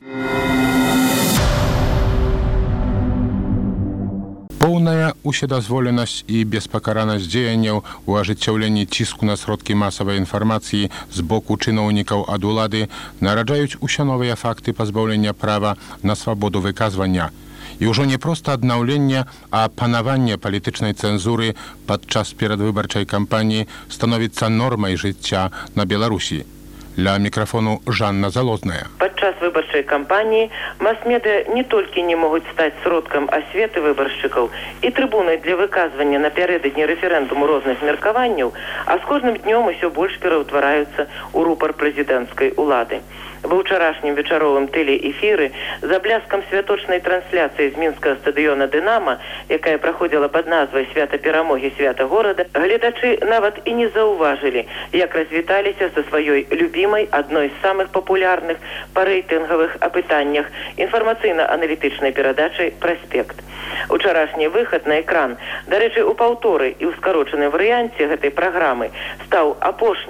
Поўная ўседазволенасць і беспакаранасць дзеянняў у ажыццяўленні ціску на сродкі масавай інфармацыі з боку чыноўнікаў ад улады нараджаюць усё новыя факты пазбаўлення права на свабоду выказвання. І ўжо не проста аднаўлення, а панаванне палітычнай цэнзуры падчас перадвыбарчай кампаніі становіцца нормай жыцця на Беларусі. Для мікрафону Жанна Залозная. Падчас выбарчай кампаніі мас-медыа не толькі не могуць стаць сродкам асветы выбаршчыкаў і трыбунай для выказвання напярэдадні рэферэндуму розных меркаванняў, а з кожным днём усё больш пераўтвараюцца ў рупар прэзідэнцкай улады. Ва ўчарашнім вечаровым тэлеэфіры за бляскам святочнай трансляцыі з мінскага стадыёна «Дынама», якая праходзіла пад назвай «Свята перамогі свята горада», гледачы нават і не заўважылі, як развіталіся са сваёй любімай адной з самых папулярных па рэйтынгавых апытаннях інфармацыйна-аналітычнай перадачы «Праспект». Учарашні выхад на экран, дарэчы, у паўторы і ў скарочаным варыянце гэтай праграмы стаў апошнім.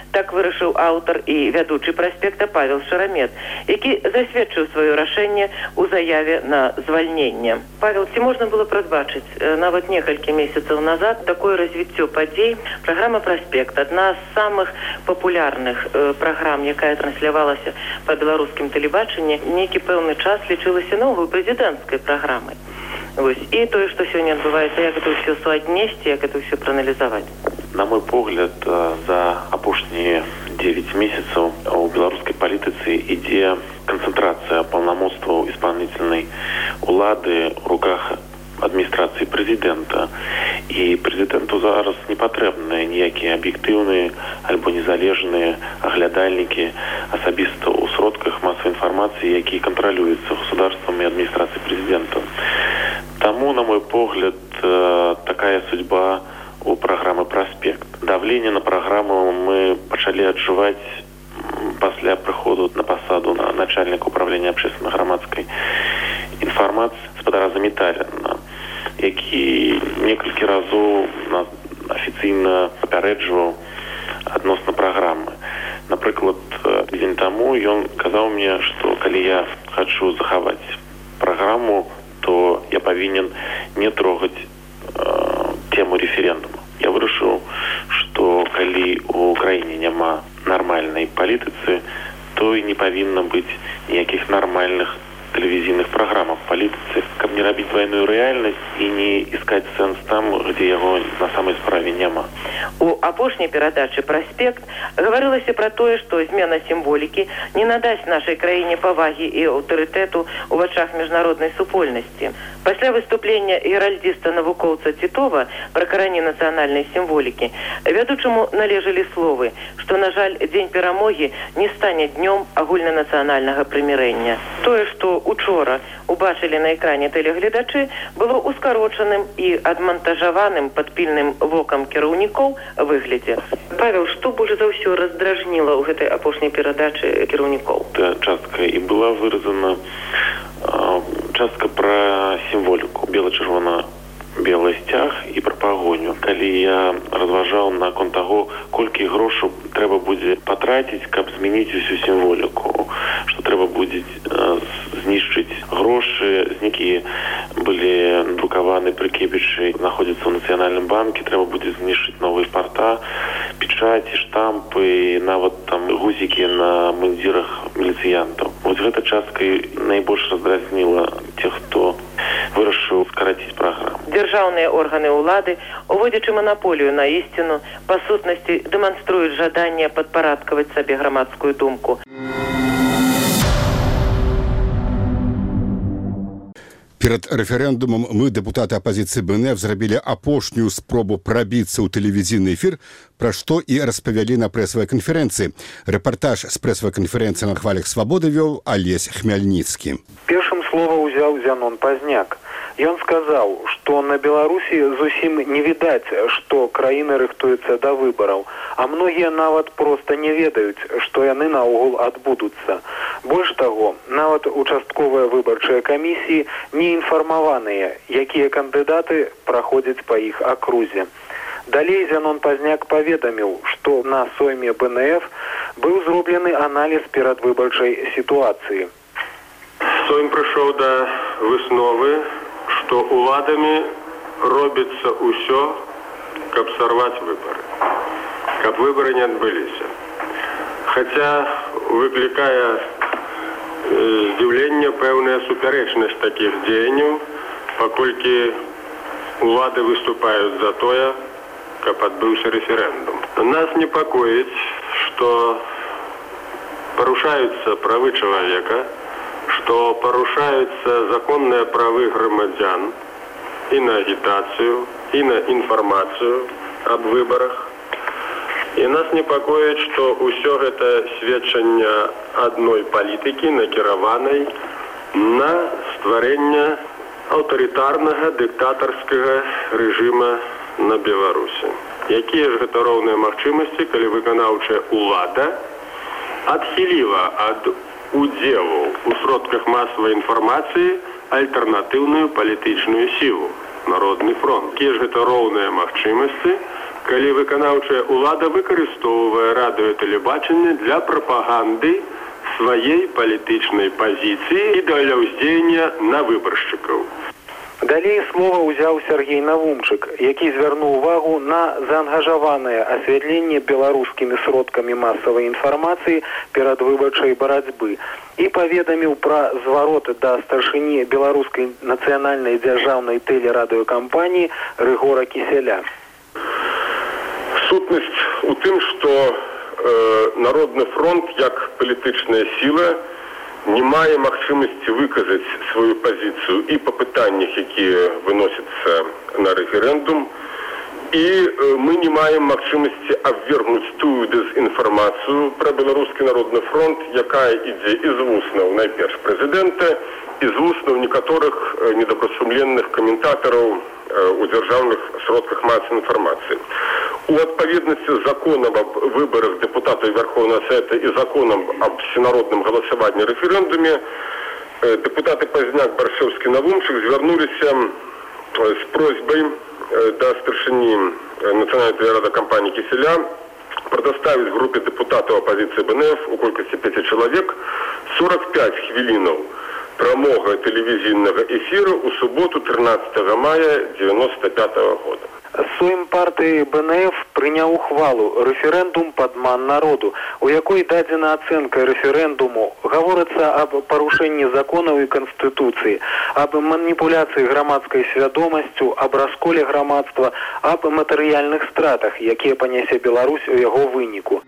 Так вырашыў аўтар і вядучы праспекта Павел Шарамет, які засведчыў сваё рашэнне ў заяве на звальненне. Павел, ці можна было прадбачыць нават некалькі месяцаў назад такое развіццё падзей? Праграма «Праспект» — адна з самых папулярных э, праграм, якая транслявалася па беларускім тэлебачанні, нейкі пэўны час лічылася новой прэзідэнцкай праграмай. Вось. І тое, што сёння адбываецца, як гэта ўсё суаднесці, як гэта ўсё прааналізаваць? На мой погляд, за апошнія девять месяцаў у беларускай палітыцы ідзе канцэнтрацыя паўнамоцтваў исполнительнай улады ў руках адміністрацыі прэзідэнта. І прэзідэнту зараз не патрэбныя ніякія аб'ектыўныя альбо незалежныя аглядальнікі асабіста ў сродках масавай інфармацыі, якія кантралююцца государствам і адміністрацыяй прэзідэнта. Таму, на мой погляд, такая судьба у праграмы «Праспект». Давленне на праграму мы пачалі адчуваць пасля прыходу на пасаду на начальніка управлення общественно-грамадскай інфармацыі спадара Заміталіна, які некалькі разоў афіцыйна папярэджваў адносна праграмы. Напрыклад, дзень таму ён казаў мне, што калі я хачу захаваць праграму, то я павінен не трогаць э, тему референдума. Я вырашыў, што калі ў краіне няма нармальнай палітыцы, то і не павінна быць ніякіх нармальных тэлевізійных праграм в палітыцы, каб не рабіць двойную рэальнасць і не искать сэнс там, дзе яго на самай справе няма. У апошняй перадачы «Праспект» гаварылася пра тое, што змена сімволікі не надасць нашай краіне павагі і аўтарытэту ў вачах міжнароднай супольнасці. Пасля выступлення геральдзіста-навукоўца Титова пра карані нацыянальнай сімволікі вядучаму належалі словы, што, на жаль, дзень перамогі не стане днём агульнанацыянальнага прымірэння. Тое, што учора убачылі на экране тэлегледачы, было ўскарочаным і адмантажаваным пад пільным вокам кіраўнікоў выглядзе. Павел, што больш за ўсё раздражніла ў гэтай апошняй перадачы кіраўнікоў? Та частка і была выразана частка пра сімволіку, бела-чырвона-белы сцяг і пра пагоню. Калі я разважаў наконт таго, колькі грошаў трэба будзе патраціць, каб змяніць усю сімволіку, што трэба будзе знішчыць грошы, якія былі друкаваны пры Кебічы, знаходзяцца ў Нацыянальным банке, трэба будзе знішчыць новыя парта, печаці, штампы, нават там гузікі на мундзірах міліцыянтаў. Вось гэта частка найбольш раздразніла тех, хто вырашыў скараціць праграму. Дзяржаўныя органы ўлады, уводзячы манаполію на ісціну, па сутнасці дэманструюць жаданне падпарадкаваць сабе грамадскую думку. Перад рэферэндумам мы, дэпутаты апазіцыі БНФ, зрабілі апошнюю спробу прабіцца ў тэлевізійны эфір, пра што і распавялі на прэсавай канферэнцыі. Рэпартаж з прэсавай канферэнцыі на хвалях свабоды вёў Алесь Хмяльніцкі. Першым слова ўзяў Зянон Пазняк. Ён сказаў, што на Беларусі зусім не відаць, што краіна рыхтуецца да выбараў, а многія нават проста не ведаюць, што яны наогул адбудуцца. Больш таго, нават участковыя выбарчыя камісіі не інфармаваныя, якія кандыдаты праходзяць па іх акрузе. Далей Зянон Пазняк паведаміў, што на сойме БНФ быў зроблены аналіз перадвыбарчай сітуацыі. Сойм прыйшоў да высновы, што уладамі робіцца ўсё, каб сарваць выбары, каб выбары не адбыліся. Хаця выклікае здзіўленне пэўная супярэчнасць такіх дзеянняў, паколькі улады выступаюць за тое, каб адбыўся рэферэндум. Нас непакоіць, што парушаюцца правы чалавека, што парушаюцца законныя правы грамадзян і на агітацыю, і на інфармацыю аб выбарах. І нас непакоіць, што ўсё гэта сведчанне адной палітыкі, накіраванай на стварэнне аўтарытарнага дыктатарскага рэжыма на Беларусі. Якія ж гэта роўныя магчымасці, калі выканаўчая улада адхіліла ад удзелу у сродках масавай інфармацыі альтэрнатыўную палітычную сілу, Народны фронт. Якія ж гэта роўныя магчымасці, калі выканаўчая ўлада выкарыстоўвае радыё і тэлебачанне для прапаганды сваей палітычнай пазіцыі і для ўздзеяння на выбаршчыкаў. Далей слова ўзяў Сергей Навумчык, які звярнуў увагу на заангажаванае асвятленне беларускімі сродкамі масавай інфармацыі перадвыбарчай барацьбы і паведаміў пра зварот да старшыні беларускай нацыянальнай дзяржаўнай тэлерадыёкампаніі Рыгора Кіселя. Сутнасць у тым, што э, Народны фронт як палітычная сіла не мае магчымасці выказаць сваю пазіцыю і па пытаннях, якія выносяцца на рэферэндум, і мы не маем магчымасці абвергнуць тую дэзінфармацыю пра беларускі народны фронт, якая ідзе і з вуснаў найперш прэзідэнта, і з вуснаў некаторых недобрасумленных каментатараў у дзяржаўных сродках масавай інфармацыі. У адпаведнасці з законам аб выбарах дэпутатаў Верховнага Савета і законам аб всенародным галасаванні рэферэндуме дэпутаты Пазняк, Баршэўскі, Навумчык звярнуліся з просьбай да старшыні нацыянальнай тэлерадыёкампаніі Кіселя прадаставіць групе дэпутатаў апазіцыі Бэ Эн Эф у колькасці пяці чалавек сорок пяць хвілінаў прамога тэлевізійнага эфіру ў суботу трынаццатага мая дзевяноста пятага года. Сойм партыі Бэ Эн Эф прыняў ухвалу «Рэферэндум падман народу», у якой дадзена ацэнка рэферэндуму. Гаворыцца аб парушэнні законаў і канстытуцыі, аб маніпуляцыі грамадскай свядомасцю, аб расколе грамадства, аб матэрыяльных стратах, якія панясе Беларусь у яго выніку.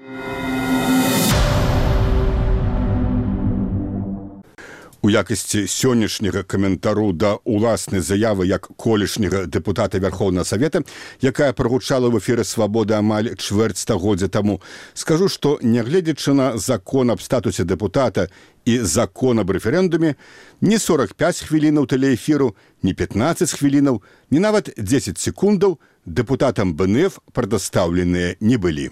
У якасці сённяшняга каментару да уласнай заявы як колішняга дэпутата Верховнага Савета, якая прагучала в эфіры «Свабоды» амаль чвэрць стагоддзя таму, скажу, што нягледзячы на закон аб статусе дэпутата і закон аб рэферэндуме, ні сорок пяць хвілінаў тэлеэфіру, ні пятнаццаць хвілінаў, ні нават дзесяць секундаў дэпутатам Бэ Эн Эф прадастаўленыя не былі.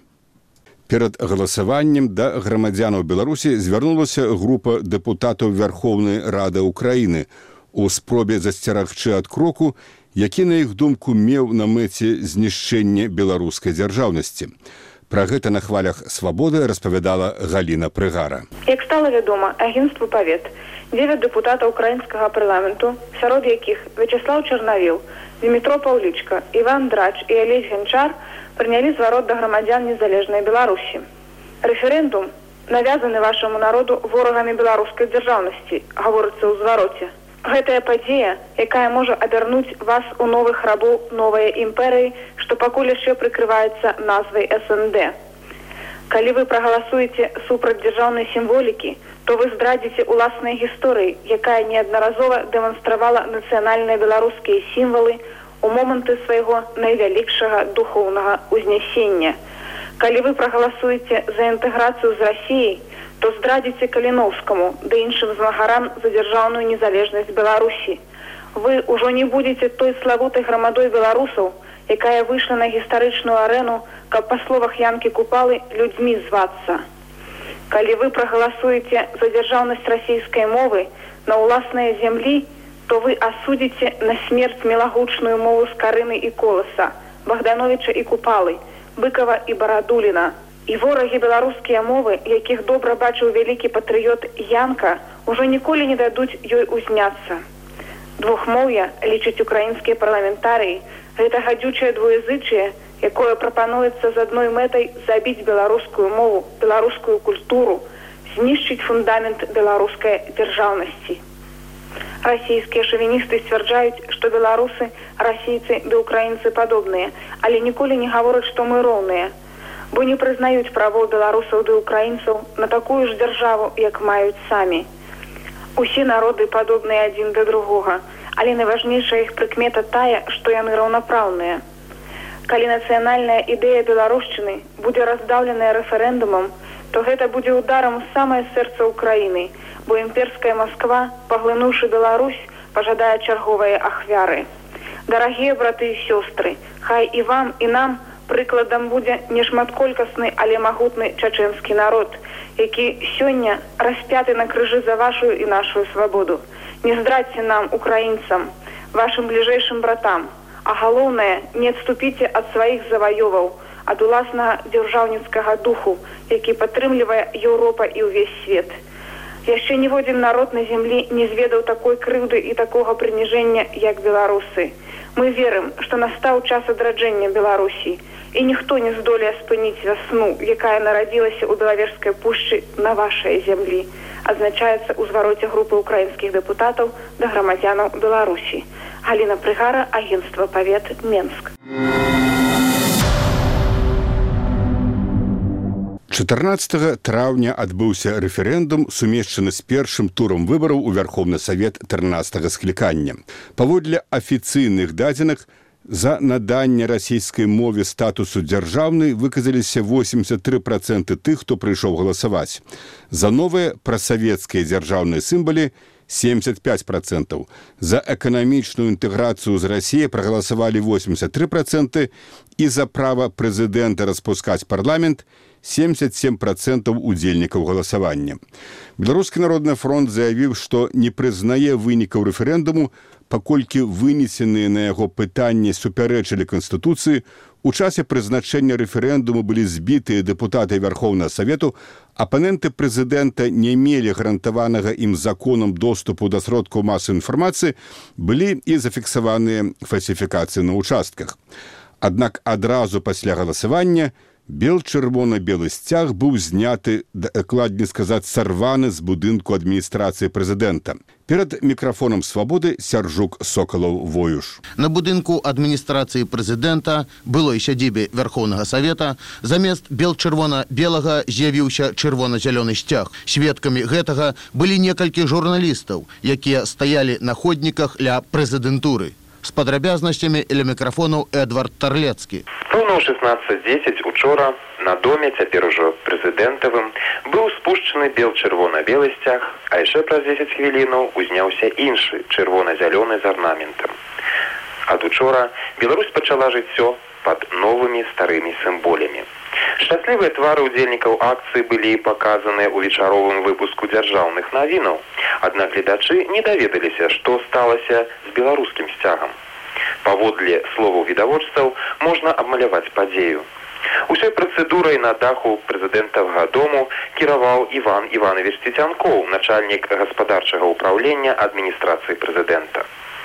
Перад галасаваннем да грамадзянаў Беларусі звярнулася група дэпутатаў Верховнай Рады Украіны у спробе засцерагчы ад кроку, які, на іх думку, меў на мэце знішчэнне беларускай дзяржаўнасці. Пра гэта на хвалях «Свабоды» распавядала Галіна Прыгара. Як стала вядома, агенцтву «Павет» дзевяць дэпутатаў украінскага парламенту, сярод якіх Вячеслав Чарнавіл, Дмітро Паўлічка, Іван Драч і Алесь Ганчар прынялі зварот да грамадзян незалежнай Беларусі. Рэферэндум навязаны вашаму народу ворагамі беларускай дзяржаўнасці, гаворыцца ў звароце. Гэтая падзея, якая можа абярнуць вас у новых рабоў новай імперыі, што пакуль яшчэ прыкрываецца назвай Эс Эн Дэ. Калі вы прагаласуеце супраць дзяржаўнай сімволікі, то вы здрадзіце ўласнай гісторыі, якая неаднаразова дэманстравала нацыянальныя беларускія сімвалы у моманты свайго найвялікшага духоўнага ўзнясення. Калі вы прагаласуеце за інтэграцыю з Расіяй, то здрадзіце Каліноўскаму ды іншым змагарам за дзяржаўную незалежнасць Беларусі. Вы ўжо не будзеце той славутай грамадой беларусаў, якая выйшла на гістарычную арэну, каб, па словах Янкі Купалы, людзьмі звацца. Калі вы прагаласуеце за дзяржаўнасць расійскай мовы на ўласныя зямлі, то вы асудзіце на смерць мілагучную мову Скарыны і Коласа, Богдановича і Купалы, Быкова і Барадуліна. І ворагі беларускія мовы, якіх добра бачыў вялікі патрыёт Янка, ужо ніколі не дадуць ёй узняцца. Двухмоўе, лічаць украінскія парламентарыі, гэта гадзючае двуязычие, якое прапануецца з адной мэтай забіць беларускую мову, беларускую культуру, знішчыць фундамент беларускай дзяржаўнасці. Расійскія шавіністы сцвярджаюць, што беларусы, расійцы ды украінцы падобныя, але ніколі не гавораць, што мы роўныя, бо не прызнаюць правоў беларусаў ды украінцаў на такую ж дзяржаву, як маюць самі. Усе народы падобныя адзін да другога, але найважнейшая іх прыкмета тая, што яны раўнапраўныя. Калі нацыянальная ідэя беларушчыны будзе раздаўленая рэферэндумам, то гэта будзе ударам у самае сэрца Украіны, бо імперская Москва, паглынуўшы Беларусь, пажадае чарговыя ахвяры. Дарагія браты і сёстры, хай і вам, і нам прыкладам будзе не шматколькасны, але магутны чачэнскі народ, які сёння распяты на крыжы за вашу і нашу свабоду. Не здрадзьце нам, украінцам, вашым бліжэйшым братам, А галоўнае, не адступіце ад сваіх заваёваў, ад уласнага дзяржаўніцкага духу, які падтрымлівае Еўропа і ўвесь свет. Яшчэ ніводзін народ на зямлі не зведаў такой крыўды і такога прыніжэння, як беларусы. Мы верым, што настаў час адраджэння Беларусі, і ніхто не здолее спыніць вясну, якая нарадзілася ў Белавежскай пушчы на вашай зямлі, адзначаецца ў звароце групы украінскіх дэпутатаў да грамадзянаў Беларусі. Галіна Прыгара, агенцтва «Павет», Менск. чатырнаццатага траўня адбыўся рэферэндум, сумешчаны з першым турам выбараў у Вярхоўны Савет трынаццатага склікання. Паводле афіцыйных дадзеных, за наданне расійскай мове статусу дзяржаўнай выказаліся восемьдесят три процента тых, хто прыйшоў галасаваць. За новыя прасавецкія дзяржаўныя сімвалы семьдесят пять процентов. За эканамічную інтэграцыю з Расіяй прагаласавалі восемьдесят три процента і за права прэзідэнта распускаць парламент семьдесят семь процентов удзельнікаў галасавання. Беларускі народны фронт заявіў, што не прызнае вынікаў рэферэндуму, паколькі вынесеныя на яго пытанні супярэчылі Канстытуцыі, у часе прызначэння рэферэндуму былі збітыя дэпутаты Вярхоўнага Савету, апаненты прэзідэнта не мелі гарантаванага ім законам доступу да сродкаў масавай інфармацыі, былі і зафіксаваныя фальсіфікацыі на ўчастках. Аднак адразу пасля галасавання бел-чырвона-белы сцяг быў зняты, дакладней сказаць, сарваны з будынку адміністрацыі прэзідэнта. Перад мікрафонам «Свабоды» Сяржук Сокалаў-Воюш. На будынку адміністрацыі прэзідэнта, былой сядзібе Вярхоўнага Савета, замест бел-чырвона-белага з'явіўся чырвона-зялёны сцяг. Сведкамі гэтага былі некалькі журналістаў, якія стаялі на ходніках ля прэзідэнтуры. З падрабязнасцямі ля мікрафонаў Эдвард Тарлецкі. Роўна ў шестнадцать дзесяць учора на доме, цяпер ужо прэзідэнтавым, быў спушчаны бел-чырвона-белы сцяг, а яшчэ праз дзесяць хвілінаў узняўся іншы чырвона-зялёны з арнаментам. Ад учора Беларусь пачала жыццё пад новымі старымі сімволямі. Шчаслівыя твары ўдзельнікаў акцыі былі паказаныя ў вечаровым выпуску дзяржаўных навінаў, аднак гледачы не даведаліся, што сталася з беларускім сцягам. Паводле словаў відавочцаў можна абмаляваць падзею. Усёй працэдурай на даху прэзідэнтавага дому кіраваў Іван Іванович Цецянкоў, начальнік гаспадарчага ўпраўлення адміністрацыі прэзідэнта.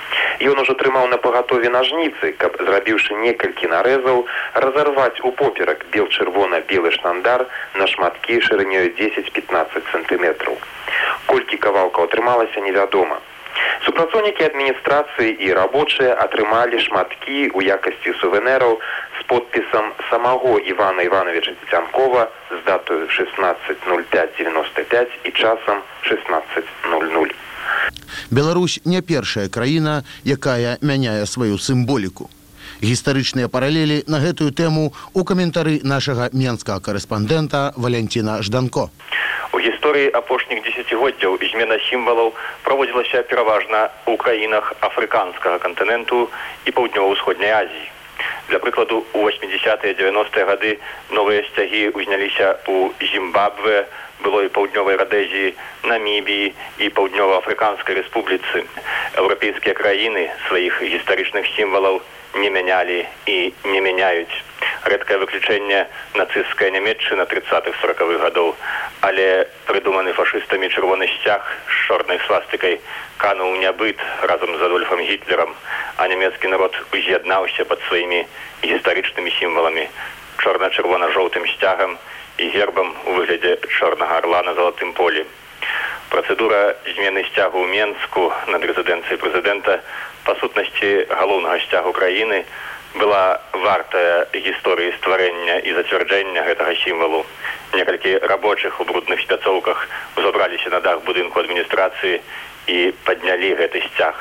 Ён ужо трымаў на пагатове нажніцы, каб, зрабіўшы некалькі нарэзаў, разарваць упоперак бел-чырвона-белы штандар на шматкі шырынёй дзесяць-пятнаццаць сантыметраў. Колькі кавалкаў атрымалася, невядома. Супрацоўнікі адміністрацыі і рабочыя атрымалі шматкі ў якасці сувенэраў з подпісам самого Івана Івановича Цецянкова з датою шестнадцать ноль пять девяносто пять і часам шестнадцать ноль ноль. Беларусь не першая краіна, якая мяняе сваю сімволіку. Гістарычныя паралелі на гэтую тэму у каментары нашага менскага карэспандэнта Валянціна Жданко. У гісторыі апошніх дзесяцігоддзяў змена сімвалаў праводзілася пераважна ў краінах афрыканскага кантыненту і паўднёва-ўсходняй Азіі. Для прыкладу, у восьмідзесятыя дзевяностыя гады новыя сцягі ўзняліся ў Зімбабве, былой паўднёвай Радэзіі, Намібіі і паўднёва-афрыканскай рэспубліцы. Еўрапейскія краіны сваіх гістарычных сімвалаў не мянялі і не мяняюць. Рэдкае выключэнне нацысцкая Нямецчына трыццатых-соракавых гадоў, але прыдуманы фашыстамі чырвоны сцяг з чорнай свастыкай кануў у нябыт разам з Адольфам Гітлерам, а нямецкі народ уз'яднаўся пад сваімі гістарычнымі сімваламі, чорна-чырвона-жоўтым сцягам і гербам у выглядзе чорнага арла на залатым полі. Працэдура змены сцягу ў Менску над рэзідэнцыяй прэзідэнта, па сутнасці галоўнага сцягу краіны, была вартая гісторыі стварэння і зацвярджэння гэтага сімвалу. Некалькі рабочых у брудных спяцоўках узабраліся на дах будынку адміністрацыі і паднялі гэты сцяг.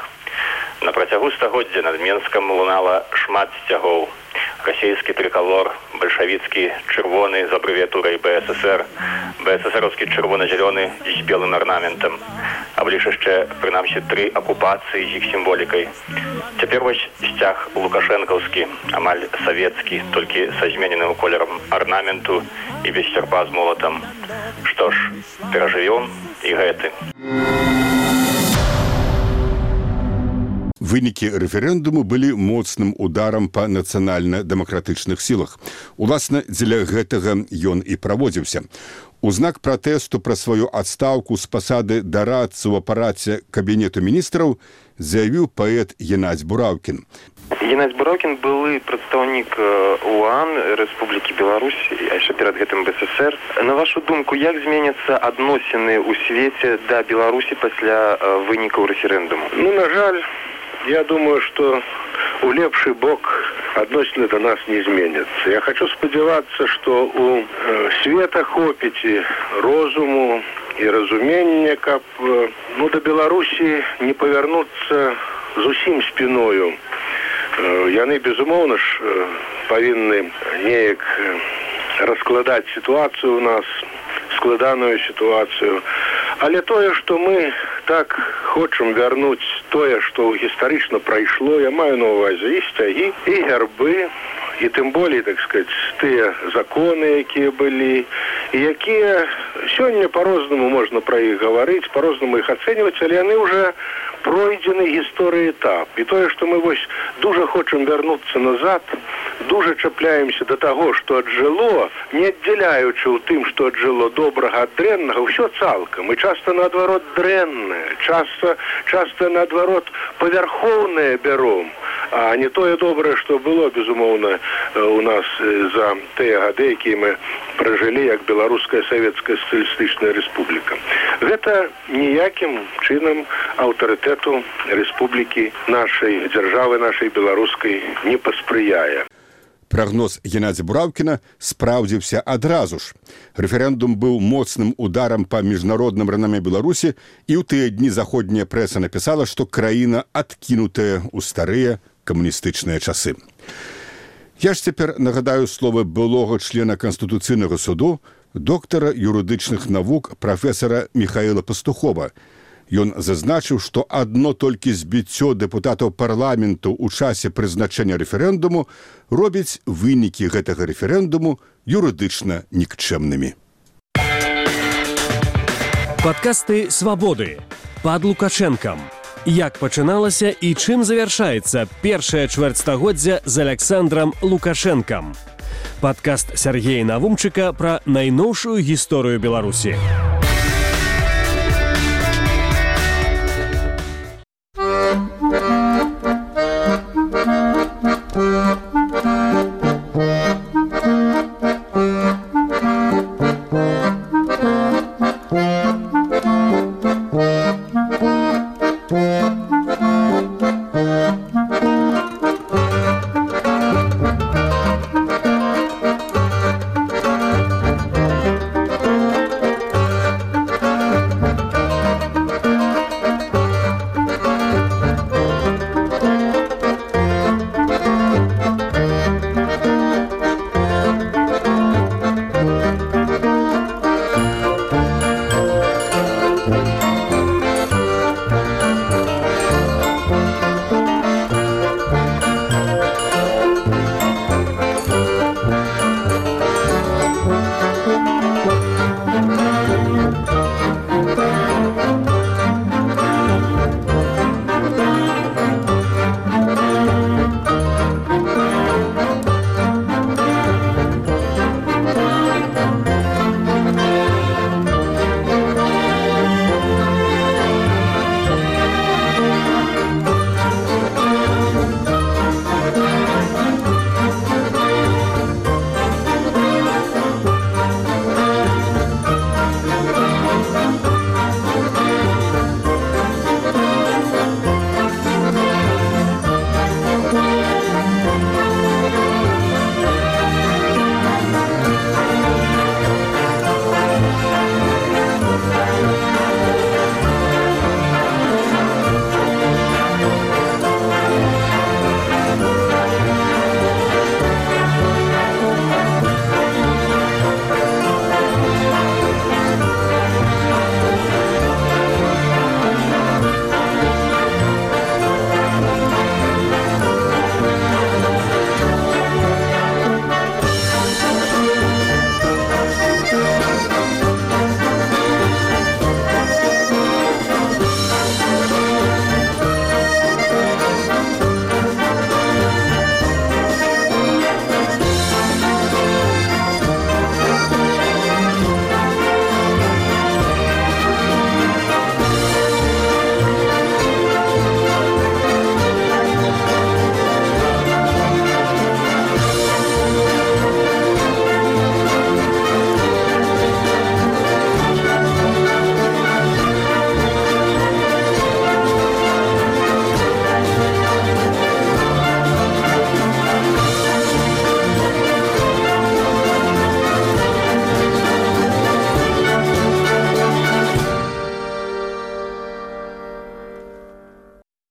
На працягу стагоддзя над Менскам лунала шмат сцягоў. Расійскі трыкалор, бальшавіцкі чырвоны з абрэвіатурай бэ эс эс эр, бэ эс эс эровскі чырвона-зялёны з белым арнаментам. А былі ж яшчэ, прынамсі, тры акупацыі з іх сімволікай. Цяпер вось сцяг лукашэнкаўскі, амаль савецкі, толькі са змененым колерам арнаменту і без сярпа з молатам. Што ж, перажывём і гэты. Вынікі рэферэндуму былі моцным ударам па нацыянальна-дэмакратычных сілах. Уласна, дзеля гэтага ён і праводзіўся. У знак пратэсту пра сваю адстаўку з пасады дарадцы ў апараце Кабінету міністраў заявіў паэт Геннадзь Бураўкін. Геннадзь Бураўкін былы прадстаўнік УАН Рэспублікі Беларусь, а яшчэ перад гэтым БССР. На вашу думку, як зменяцца адносіны ў свеце да Беларусі пасля вынікаў рэферэндуму? Ну, на жаль, я думаю, что у лепший бок относительно до нас не изменится. Я хочу сподеваться, что у э, света хопіці розуму и разумения, как э, ну, до Беларуси не повернуться зусім спиною. Э, яны, безумоўна ж, э, повинны неяк э, раскладать ситуацию у нас, складаную ситуацию. Але тое, что мы так хочам вярнуць тое, што гістарычна прайшло, я маю на увазе і сцягі, і гербы, і тым болей, так сказать, тыя законы, якія былі, і якія сёння по-рознаму можна пра іх гаварыць, по-рознаму іх ацэньваць, але яны ўжо пройдзены гісторыі этап. І тое, што мы вось дужа хочам вярнуцца назад, дужа чапляемся да таго, што аджыло, не аддзяляючы ў тым, што аджыло добрага ад дрэннага, ўсё цалкам. І часта наадварот дрэннае, часта, часта наадварот павярхоўнае бяром, а не тое добрае, што было, безумоўна, у нас за тыя гады, якія мы пражылі як Беларуская Савецкая Сацыялістычная Рэспубліка. Гэта ніякім чынам аўтарытэту рэспублікі нашай, дзяржавы нашай беларускай не паспрыяе. Прагноз Геннадзя Бураўкіна спраўдзіўся адразу ж. Рэферэндум быў моцным ударам па міжнародным ранаме Беларусі, і ў тыя дні заходняя прэса напісала, што краіна адкінутая ў старыя камуністычныя часы. Я ж цяпер нагадаю словы былога члена Канстытуцыйнага суду, доктара юрыдычных навук прафесара Михаіла Пастухова. Ён зазначыў, што адно толькі збіццё дэпутатаў парламенту ў часе прызначэння рэферэндуму робіць вынікі гэтага рэферэндуму юрыдычна нікчэмнымі. Падкасты «Свабоды» пад Лукашэнкам. Як пачыналася і чым завяршаецца першае чвэрцьстагоддзя з Аляксандрам Лукашэнкам. Падкаст Сергея Навумчыка пра найноўшую гісторыю Беларусі. Thank you.